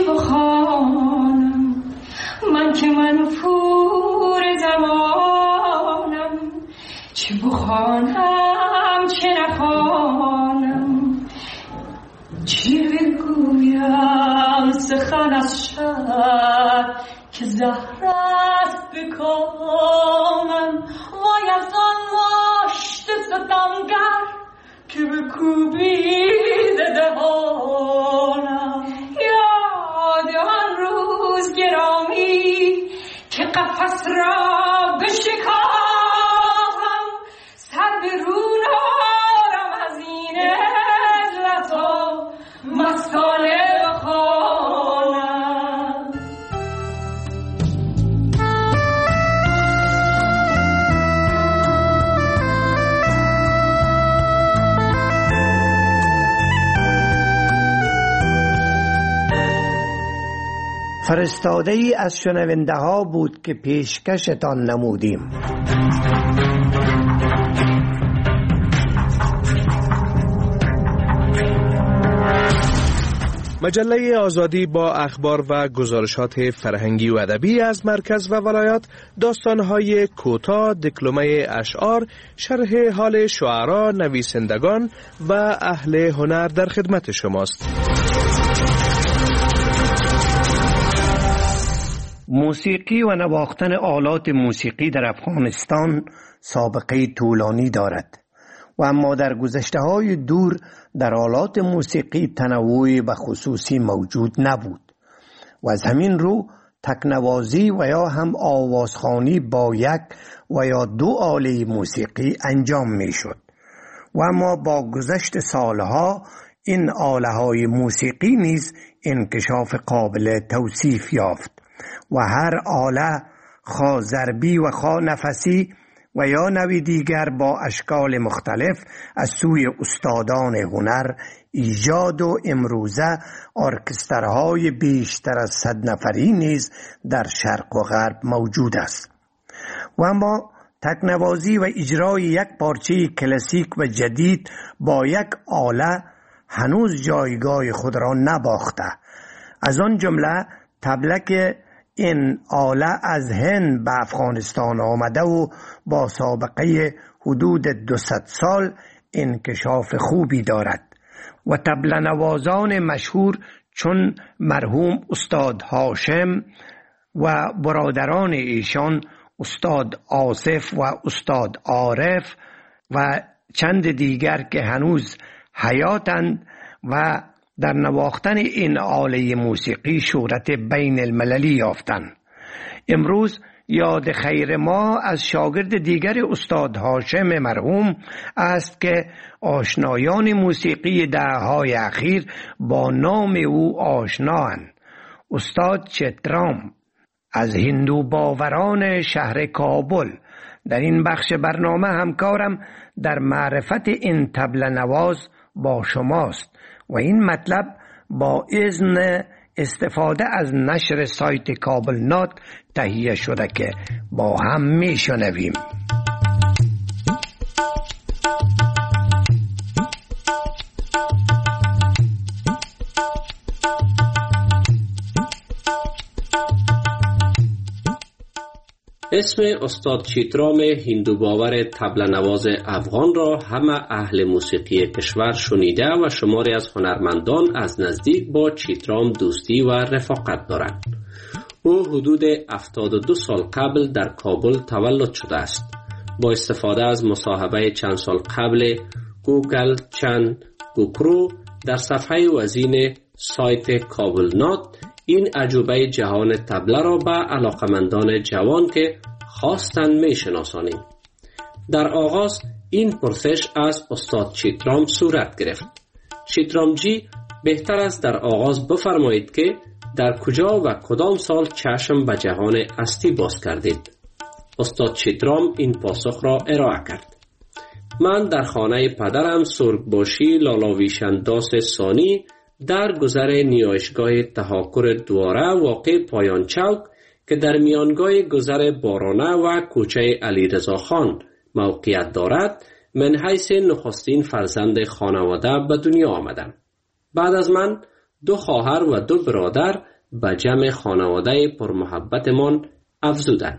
بخوانم من که منفور زمانم، چه بخوانم چه نخوانم، چه بگویم سخن از شب که زهر است به کامم، وای از آن ماشت ستمگر که بکوبید دهانم. یاد آن روز گرامی که قفس را بشکافم، سر به رو نارم از این عزلتا مساله بخوانم. فرستاده ای از شنونده ها بود که پیشکشتان نمودیم. مجله آزادی با اخبار و گزارشات فرهنگی و ادبی از مرکز و ولایات، داستان‌های کوتاه، دکلمه اشعار، شرح حال شعرا، نویسندگان و اهل هنر در خدمت شماست. موسیقی و نواختن آلات موسیقی در افغانستان سابقه طولانی دارد و اما در گذشته‌های دور در آلات موسیقی تنوعی به خصوصی موجود نبود و از همین رو تکنوازی و یا هم آوازخوانی با یک و یا دو آله موسیقی انجام می شد و اما با گذشت سالها این آله های موسیقی نیز انکشاف قابل توصیف یافت و هر آله خواه ضربی و خواه نفسی و یا نوع دیگر با اشکال مختلف از سوی استادان هنر ایجاد و امروزه ارکسترهای بیشتر از 100 نفری نیز در شرق و غرب موجود است و اما تکنوازی و اجرای یک پارچه کلاسیک و جدید با یک آله هنوز جایگاه خود را نباخته. از آن جمله طبله که این آله از هند به افغانستان آمده و با سابقه حدود 200 سال انکشاف خوبی دارد و طبله نوازان مشهور چون مرحوم استاد هاشم و برادران ایشان استاد آصف و استاد عارف و چند دیگر که هنوز حیاتند و در نواختن این آله موسیقی شهرت بین المللی یافتند. امروز یاد خیر ما از شاگرد دیگر استاد هاشم مرحوم است که آشنایان موسیقی دهه‌های اخیر با نام او آشنااند. استاد چترام از هندو باوران شهر کابل. در این بخش برنامه همکارم در معرفت این طبله نواز با شماست و این مطلب با اذن استفاده از نشر سایت کابل نات تهیه شده که با هم میشنویم. اسم استاد چیترام هندو باور طبله نواز افغان را همه اهل موسیقی کشور شنیده و شماری از هنرمندان از نزدیک با چیترام دوستی و رفاقت دارند. او حدود 72 سال قبل در کابل تولد شده است. با استفاده از مصاحبه چند سال قبل گوگل چند گوکرو در صفحه وزین سایت کابل نات این عجوبه جهان طبله را به علاقمندان جوان که خواستند می شناسانیم. در آغاز این پرسش از استاد چیترام صورت گرفت. چیترام جی بهتر است در آغاز بفرمایید که در کجا و کدام سال چشم به جهان هستی باز کردید؟ استاد چیترام این پاسخ را ارائه کرد. من در خانه پدرم سرگباشی لالاویشنداس ثانی در گذر نیایشگاه تهاکر دواره واقع پایان چوک که در میانگاه گذر بارانه و کوچه علیرضا خان موقعیت دارد من حیث نخستین فرزند خانواده به دنیا آمدم. بعد از من 2 خواهر و 2 برادر به جمع خانواده پرمحبتمان افزودند.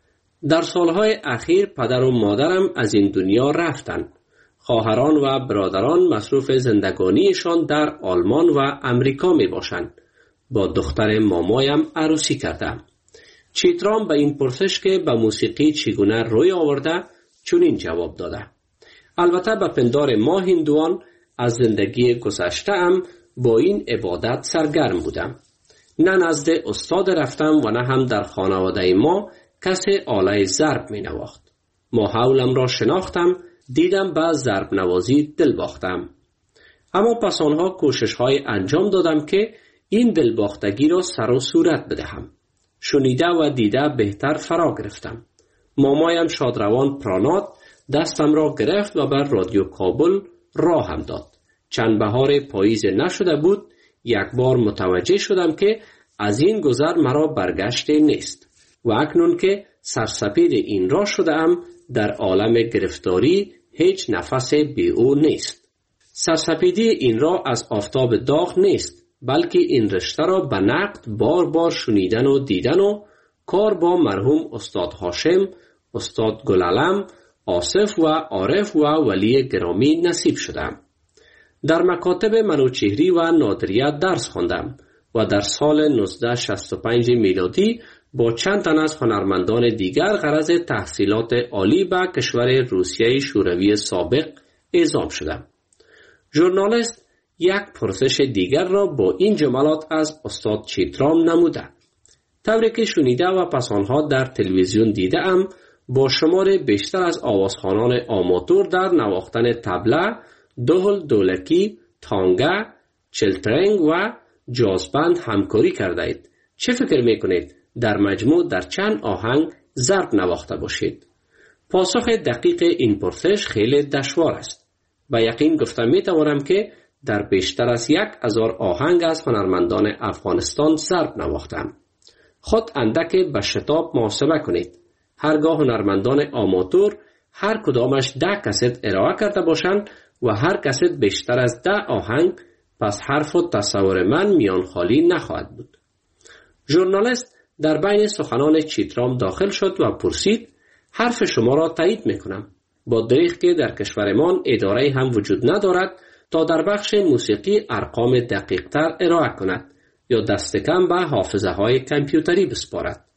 در سالهای اخیر پدر و مادرم از این دنیا رفتند. خواهران و برادران مصروف زندگانیشان در آلمان و امریکا می باشند. با دختر مامایم عروسی کردم. چیترام به این پرسش که به موسیقی چگونه روی آورده چنین جواب داده. البته به پندار ما هندوان از زندگی گذشته ام با این عبادت سرگرم بودم. نه نزد استاد رفتم و نه هم در خانواده ما کسی آله ضرب می نواخت. ما حولم را شناختم، دیدم به ضرب نوازی دل باختم. اما پس آنها کوشش های انجام دادم که این دل باختگی را سر و صورت بدهم. شنیده و دیده بهتر فرا گرفتم. مامایم شادروان پرانات دستم را گرفت و بر رادیو کابل راهم داد. چند بهار پاییز نشده بود یک بار متوجه شدم که از این گذر مرا برگشت نیست و اکنون که سرسپید این را شدم در عالم گرفتاری هیچ نفس بی او نیست. سرسپیدی این را از آفتاب داغ نیست بلکه این رشته را به نقد بار بار شنیدن و دیدن و کار با مرحوم استاد هاشم، استاد گلعلم، آصف و عارف و ولی گرامی نصیب شدم. در مکاتب منوچهری و نادریه درس خواندم و در سال 1965 میلادی با چند تن از هنرمندان دیگر غرض تحصیلات عالی به کشور روسیه شوروی سابق اعزام شدم. ژورنالیست یک پرسش دیگر را با این جملات از استاد چیترام نموده: طوری که شنیده و پس آنها در تلویزیون دیده ام با شمار بیشتر از آوازخوانان آماتور در نواختن طبله، دهل، دولکی، تانگه، چلترنگ و جازبند همکاری کرده اید. چه فکر میکنید در مجموع در چند آهنگ ضرب نواخته باشید؟ پاسخ دقیق این پرسش خیلی دشوار است. با یقین گفتم میتوانم که در بیشتر از 1000 آهنگ از هنرمندان افغانستان ضرب نواختم. خود اندک به شتاب محاسبه کنید. هرگاه هنرمندان آماتور هر کدامش 10 کست ارائه کرده باشند و هر کست بیشتر از 10 آهنگ، پس حرف و تصور من میان خالی نخواهد بود. ژورنالیست در بین سخنان چیترام داخل شد و پرسید: حرف شما را تایید میکنم. با دریغ که در کشورمان اداره هم وجود ندارد تا در بخش موسیقی ارقام دقیق تر ارائه کند یا دست کم به حافظه های کامپیوتری بسپارد.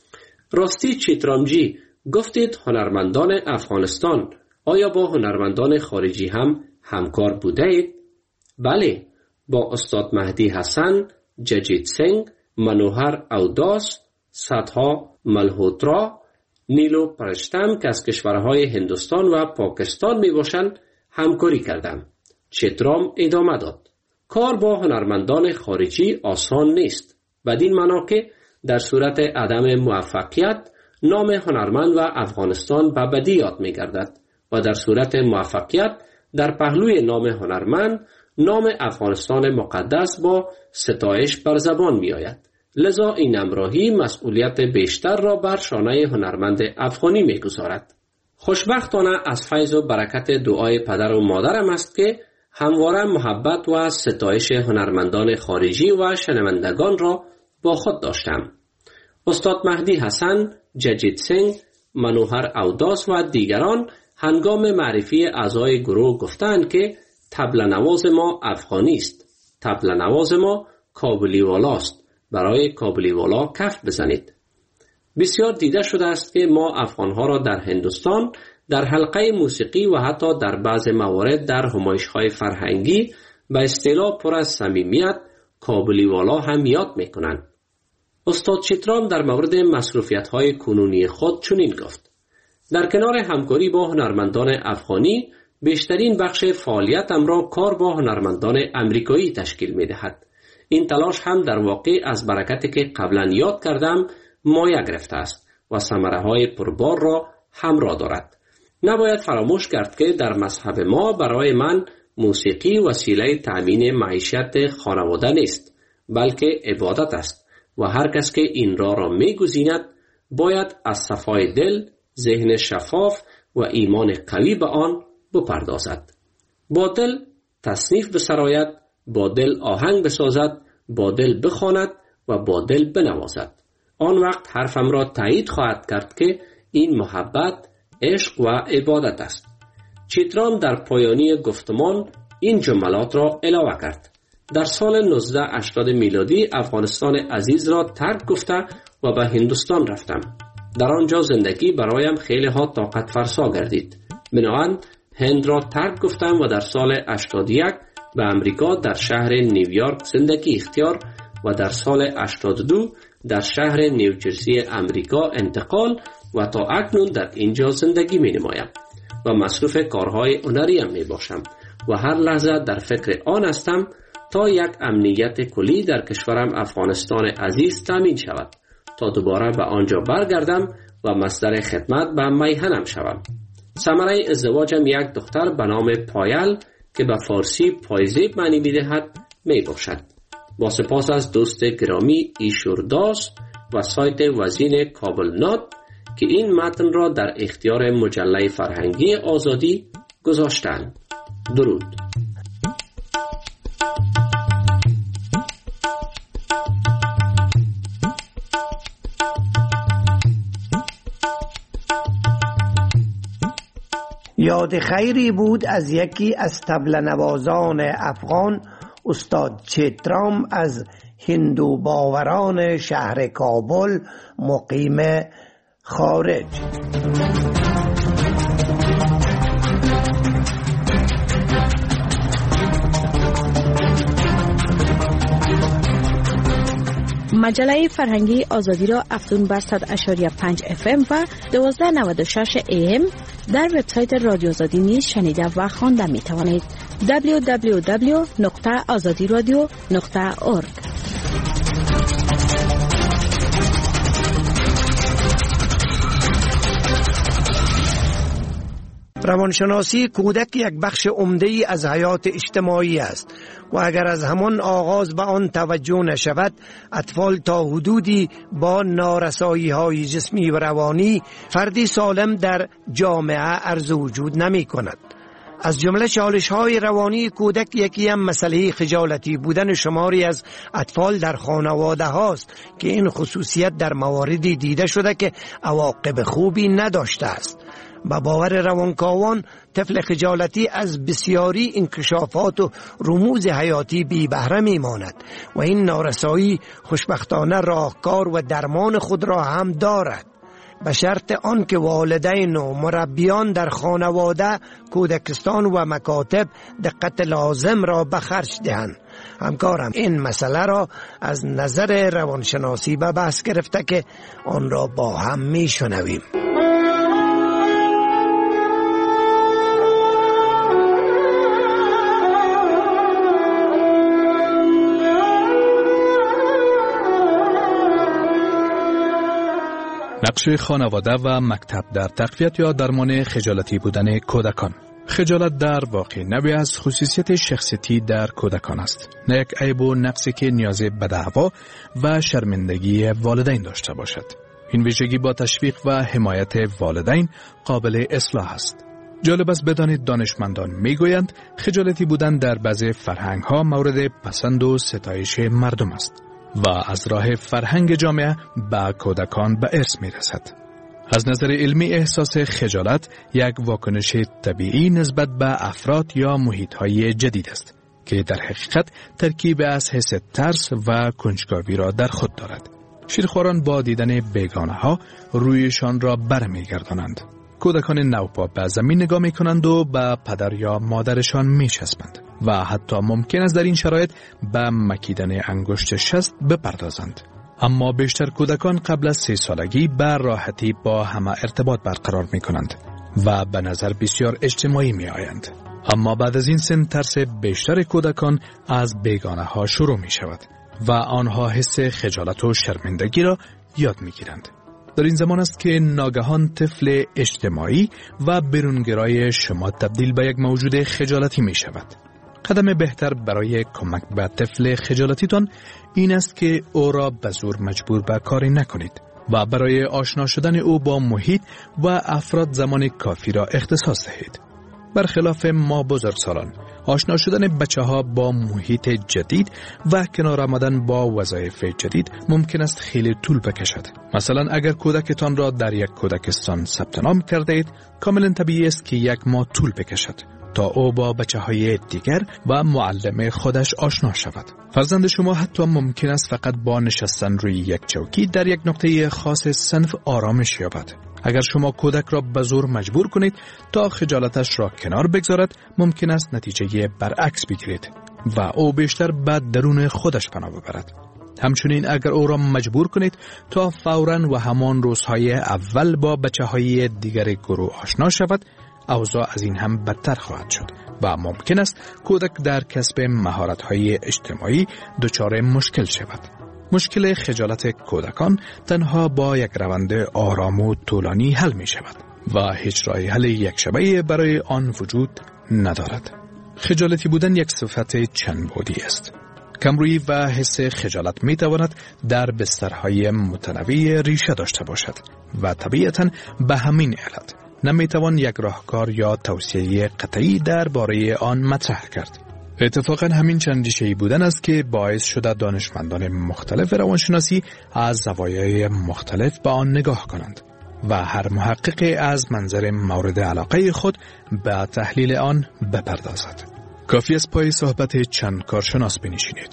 راستی چیترامجی، گفتید هنرمندان افغانستان آیا با هنرمندان خارجی هم همکار بوده اید؟ بله، با استاد مهدی حسن، ججیت سنگ، منوهر اوداس، سدها ملهوترا، نیلو پرشتم که از کشورهای هندوستان و پاکستان می باشند همکاری کردم. چیترام ادامه داد: کار با هنرمندان خارجی آسان نیست، بدین معنا که در صورت عدم موفقیت نام هنرمند و افغانستان به بدی یاد می گردد و در صورت موفقیت در پهلوی نام هنرمند نام افغانستان مقدس با ستایش بر زبان می آید. لذا این همراهی مسئولیت بیشتر را بر شانه هنرمند افغانی می گذارد. خوشبختانه از فیض و برکت دعای پدر و مادرم است که همواره محبت و ستایش هنرمندان خارجی و شنوندگان را با خود داشتم. استاد مهدی حسن، ججیت سنگ، منوهر اوداس و دیگران هنگام معرفی اعضای گروه گفتند که طبله نواز ما افغانی است. طبله نواز ما کابلی والاست. برای کابلی والا کف بزنید. بسیار دیده شده است که ما افغانها را در هندوستان در حلقه موسیقی و حتی در بعض موارد در همایش‌های فرهنگی به اصطلاح پر از صمیمیت کابلی والا هم یاد می‌کنند. استاد چیترام در مورد مصروفیت‌های کنونی خود چنین گفت: در کنار همکاری با هنرمندان افغانی، بیشترین بخش فعالیتم را کار با هنرمندان امریکایی تشکیل می‌دهد. این تلاش هم در واقع از برکتی که قبلا یاد کردم مایه گرفته است و ثمره‌های پربار را همراه دارد. نباید فراموش کرد که در مذهب ما برای من موسیقی وسیله تأمین معیشت خانواده نیست، بلکه عبادت است و هر کس که این را می‌گزیند باید از صفای دل، ذهن شفاف و ایمان قوی به آن بپردازد. با دل تصنیف بسراید، با دل آهنگ بسازد، با دل بخواند و با دل بنوازد. آن وقت حرفم را تایید خواهد کرد که این محبت، عشق و عبادت است. چیترام در پایانی گفتمان این جملات را علاوه کرد: در سال 1980 میلادی افغانستان عزیز را ترک گفته و به هندوستان رفتم. در آنجا زندگی برایم خیلی ها طاقت فرسا گردید. بنابراین هند را ترک گفتم و در سال 81 به امریکا در شهر نیویورک زندگی اختیار و در سال 82 در شهر نیوجرسی امریکا انتقال و تا اکنون در اینجا زندگی می نمایم و مصروف کارهای هنریم می باشم و هر لحظه در فکر آن هستم تا یک امنیت کلی در کشورم افغانستان عزیز تامین شود تا دوباره به آنجا برگردم و مصدر خدمت به میهنم شوم. ثمره ازدواجم یک دختر به نام پایل که به فارسی پایزیب معنی می‌دهد می باشد. با سپاس از دوست گرامی ایشورداس و سایت وزین کابل نات که این متن را در اختیار مجله فرهنگی آزادی گذاشتند. درود. یاد خیری بود از یکی از طبله نوازان افغان، استاد چیترام از هندو باوران شهر کابل مقیم خارج. مجله فرهنگی آزادی را افزون بر 100.5 FM و 1296 AM در وبسایت رادیو آزادی نیز شنیده و خوانده می توانید. www.azadiradio.org. روانشناسی کودک یک بخش عمده‌ای از حیات اجتماعی است و اگر از همان آغاز به آن توجه نشود، اطفال تا حدودی با نارسایی‌های جسمی و روانی فردی سالم در جامعه عرض وجود نمی کند. از جمله چالش‌های روانی کودک یکی هم مسئله خجالتی بودن شماری از اطفال در خانواده هاست که این خصوصیت در مواردی دیده شده که عواقب خوبی نداشته است. با باور روانکاوان طفل خجالتی از بسیاری انکشافات و رموز حیاتی بی بهره میماند و این نارسایی خوشبختانه راهکار و درمان خود را هم دارد، به شرط آن که والدین و مربیان در خانواده، کودکستان و مکاتب دقت لازم را به خرج دهند. همکارم این مسئله را از نظر روانشناسی به بحث گرفته که آن را با هم میشنویم. نقش خانواده و مکتب در تقویت یا درمان خجالتی بودن کودکان. خجالت در واقع نوعی از خصوصیت شخصیتی در کودکان است، نه یک عیب و نقصی که نیاز به دعوا و شرمندگی والدین داشته باشد. این ویژگی با تشویق و حمایت والدین قابل اصلاح است. جالب است بدانید دانشمندان میگویند خجالتی بودن در بعضی فرهنگ‌ها مورد پسند و ستایش مردم است و از راه فرهنگ جامعه به کودکان به ارث می رسد. از نظر علمی احساس خجالت یک واکنش طبیعی نسبت به افراد یا محیط‌های جدید است که در حقیقت ترکیب از حس ترس و کنجکاوی را در خود دارد. شیرخواران با دیدن بیگانه‌ها رویشان را برمیگردانند. کودکان نوپا به زمین نگاه می کنند و به پدر یا مادرشان می چسبند و حتی ممکن است در این شرایط به مکیدن انگشت شست بپردازند. اما بیشتر کودکان قبل از 3 سالگی به راحتی با همه ارتباط برقرار می کنند و به نظر بسیار اجتماعی می آیند. اما بعد از این سن ترس بیشتر کودکان از بیگانه ها شروع می شود و آنها حس خجالت و شرمندگی را یاد می گیرند. در این زمان است که ناگهان طفل اجتماعی و برونگرای شما تبدیل به یک موجود خجالتی می شود. قدم بهتر برای کمک به طفل خجالتیتان این است که او را به زور مجبور به کاری نکنید و برای آشنا شدن او با محیط و افراد زمان کافی را اختصاص دهید. برخلاف ما بزرگسالان، آشنا شدن بچه‌ها با محیط جدید و کنار آمدن با وظایف جدید ممکن است خیلی طول بکشد. مثلا اگر کودکتان را در یک کودکستان ثبت نام کرده اید، کاملا طبیعی است که 1 ماه طول بکشد تا او با بچه‌های دیگر و معلم خودش آشنا شود. فرزند شما حتی ممکن است فقط با نشستن روی یک چوکی در یک نقطه خاص صنف آرامش یابد. اگر شما کودک را به زور مجبور کنید تا خجالتش را کنار بگذارد، ممکن است نتیجه برعکس بگیرید و او بیشتر به درون خودش پناه ببرد. همچنین اگر او را مجبور کنید تا فوراً و همان روزهای اول با بچه‌های دیگر گروه آشنا شود، اوضاع از این هم بدتر خواهد شد و ممکن است کودک در کسب مهارت‌های اجتماعی دچار مشکل شود. مشکل خجالت کودکان تنها با یک روند آرام و طولانی حل می شود و هیچ راه حل یک شبه‌ای برای آن وجود ندارد. خجالتی بودن یک صفت چند بعدی است. کمرویی و حس خجالت می تواند در بسترهای متنوع ریشه داشته باشد و طبیعتاً به همین علت نمی توان یک راهکار یا توصیه قطعی درباره آن مطرح کرد. اتفاقا همین چند ریشه‌ای بودن است که باعث شده دانشمندان مختلف روانشناسی از زوایای مختلف به آن نگاه کنند و هر محقق از منظر مورد علاقه خود به تحلیل آن بپردازد. کافی است پای صحبت چند کارشناس بنشینید.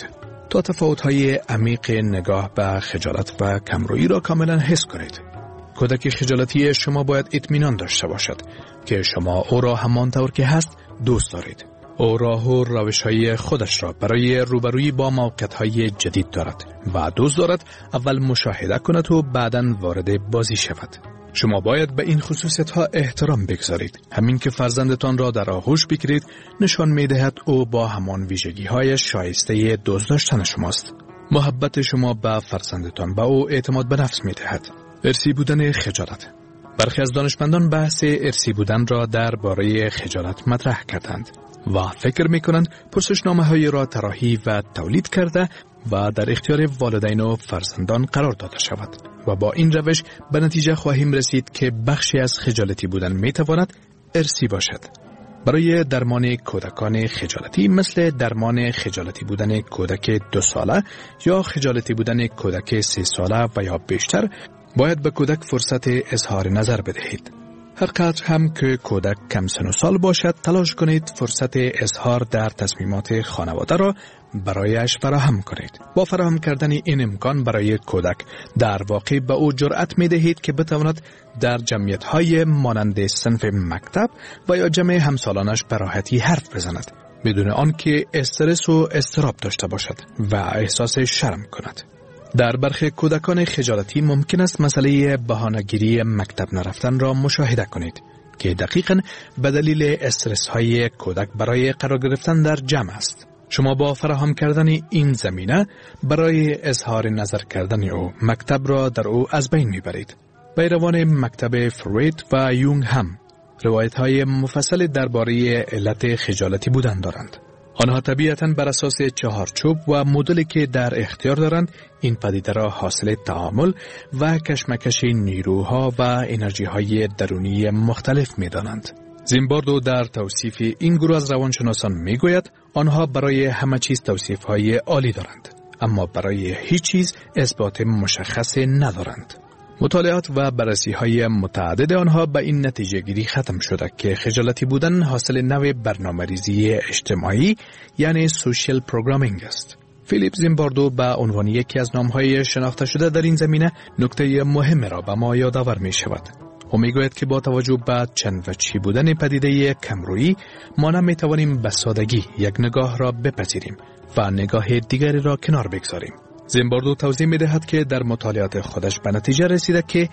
تا تفاوت‌های عمیق نگاه به خجالت و کمرویی را کاملا حس کنید. کودک خجالتی شما باید اطمینان داشته باشد که شما او را همانطور که هست دوست دارید. او راه و روش‌های خودش را برای روبرویی با موقعیت‌های جدید دارد و دوست دارد اول مشاهده کند و بعداً وارد بازی شود. شما باید به این خصوصیت‌ها احترام بگذارید. همین که فرزندتان را در آغوش بگیرید نشان می‌دهد او با همان ویژگی‌های شایسته دوست داشتن شماست. محبت شما به فرزندتان به او اعتماد به نفس می‌دهد. ارثی بودن خجالت. برخی از دانشمندان بحث ارثی بودن را درباره خجالت مطرح کردند و فکر می‌کنند پرسشنامه‌های را طراحی و تولید کرده و در اختیار والدین و فرزندان قرار داده شود و با این روش به نتیجه خواهیم رسید که بخشی از خجالتی بودن می‌تواند ارثی باشد. برای درمان کودکان خجالتی مثل درمان خجالتی بودن کودک 2 ساله یا خجالتی بودن کودک 3 ساله و یا بیشتر باید به کودک فرصت اظهار نظر بدهید. هر قدر هم که کودک کم سن و سال باشد تلاش کنید فرصت اظهار در تصمیمات خانواده را برایش فراهم کنید. با فراهم کردن این امکان برای کودک در واقع به او جرأت می دهید که بتواند در جمعیت‌های مانند صنف مکتب و یا جمع همسالانش به راحتی حرف بزند بدون آنکه استرس و اضطراب داشته باشد و احساس شرم کند. در برخی کودکان خجالتی ممکن است مسئله بهانه‌گیری مکتب نرفتن را مشاهده کنید که دقیقاً به دلیل استرس های کودک برای قرار گرفتن در جمع است. شما با فراهم کردن این زمینه برای اظهار نظر کردن او مکتب را در او از بین میبرید. پیروان مکتب فروید و یونگ هم روایت های مفصل درباره علت خجالتی بودن دارند. آنها طبیعتاً بر اساس چهارچوب و مدلی که در اختیار دارند این پدیده را حاصل تعامل و کشمکش نیروها و انرژی‌های درونی مختلف می‌دانند. زیمباردو در توصیف این گروه از روانشناسان می‌گوید آنها برای همه چیز توصیف‌های عالی دارند اما برای هیچ چیز اثبات مشخص ندارند. مطالعات و بررسی‌های متعدد آنها به این نتیجه گیری ختم شده که خجالتی بودن حاصل نوع برنامه‌ریزی اجتماعی یعنی سوشیل پروگرامینگ است. فیلیپ زیمباردو به عنوان یکی از نام‌های شناخته شده در این زمینه نکته مهم را به ما یادآور می‌شود. او می‌گوید که با توجه به چند وجهی بودن پدیده کمرویی ما نمی‌توانیم به سادگی یک نگاه را بپذیریم و نگاه دیگری را کنار بگذاریم. زیمباردو توضیح می‌دهد که در مطالعات خودش به نتیجه رسیده که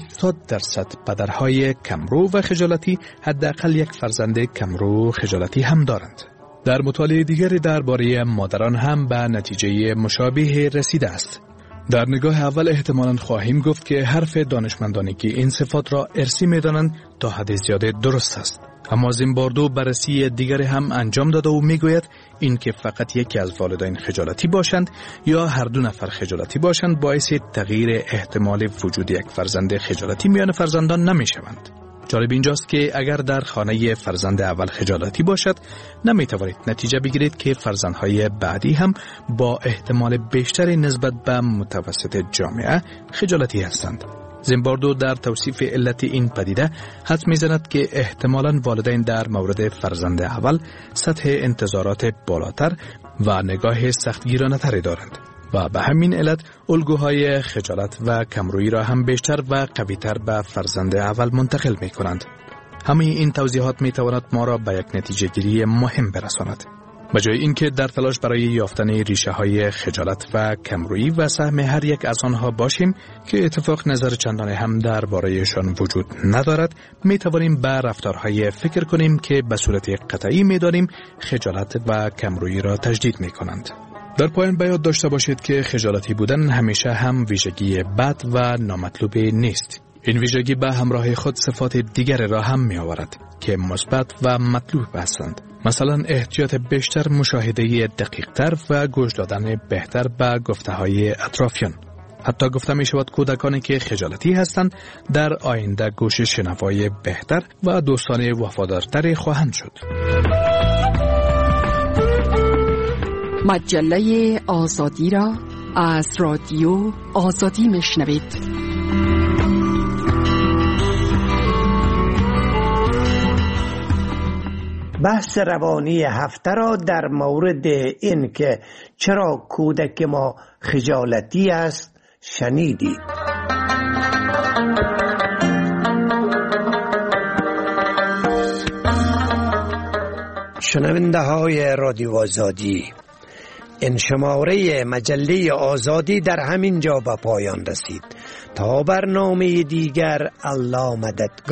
70% پدرهای کمرو و خجالتی حداقل یک فرزند کمرو و خجالتی هم دارند. در مطالعه دیگری درباره مادران هم به نتیجه مشابه رسیده است. در نگاه اول احتمالاً خواهیم گفت که حرف دانشمندانی که این صفات را ارثی می‌دانند تا حد زیاده درست است. اما زیمباردو بررسی دیگری هم انجام داده و میگوید این که فقط یکی از والدین خجالتی باشند یا هر دو نفر خجالتی باشند باعث تغییر احتمال وجود یک فرزند خجالتی میان فرزندان نمیشوند. جالب اینجاست که اگر در خانه فرزند اول خجالتی باشد نمیتوانید نتیجه بگیرید که فرزندهای بعدی هم با احتمال بیشتری نسبت به متوسط جامعه خجالتی هستند. زیمباردو در توصیف علت این پدیده حدس می‌زند که احتمالاً والدین در مورد فرزند اول سطح انتظارات بالاتر و نگاه سختگیرانه‌تری دارند و به همین علت الگوهای خجالت و کمرویی را هم بیشتر و قوی‌تر به فرزند اول منتقل می‌کنند. همه این توضیحات می‌تواند ما را به یک نتیجه گیری مهم برساند. به جای اینکه در تلاش برای یافتن ریشه‌های خجالت و کمرویی و سهم هر یک از آنها باشیم که اتفاق نظر چندانی هم درباره‌شان وجود ندارد، می‌توانیم به رفتارهای فکر کنیم که به صورت قطعی می‌دانیم خجالت و کمرویی را تجدید می‌کنند. در پایان به یاد داشته باشید که خجالتی بودن همیشه هم ویژگی بد و نامطلوب نیست. این ویژگی به همراه خود صفات دیگر را هم می آورد که مثبت و مطلوب هستند. مثلا احتیاط بیشتر، مشاهده دقیق‌تر و گوش دادن بهتر به گفته‌های اطرافیان. حتی گفته می شود کودکانی که خجالتی هستند در آینده گوش شنوای بهتر و دوستانه وفادارتری خواهند شد. مجله آزادی را از رادیو آزادی میشنوید. بحث روانی هفته را در مورد این که چرا کودک ما خجالتی است شنیدید. شنونده های رادیو آزادی، این شماره مجله آزادی در همین جا به پایان رسید. تا برنامه دیگر، الله مددگار.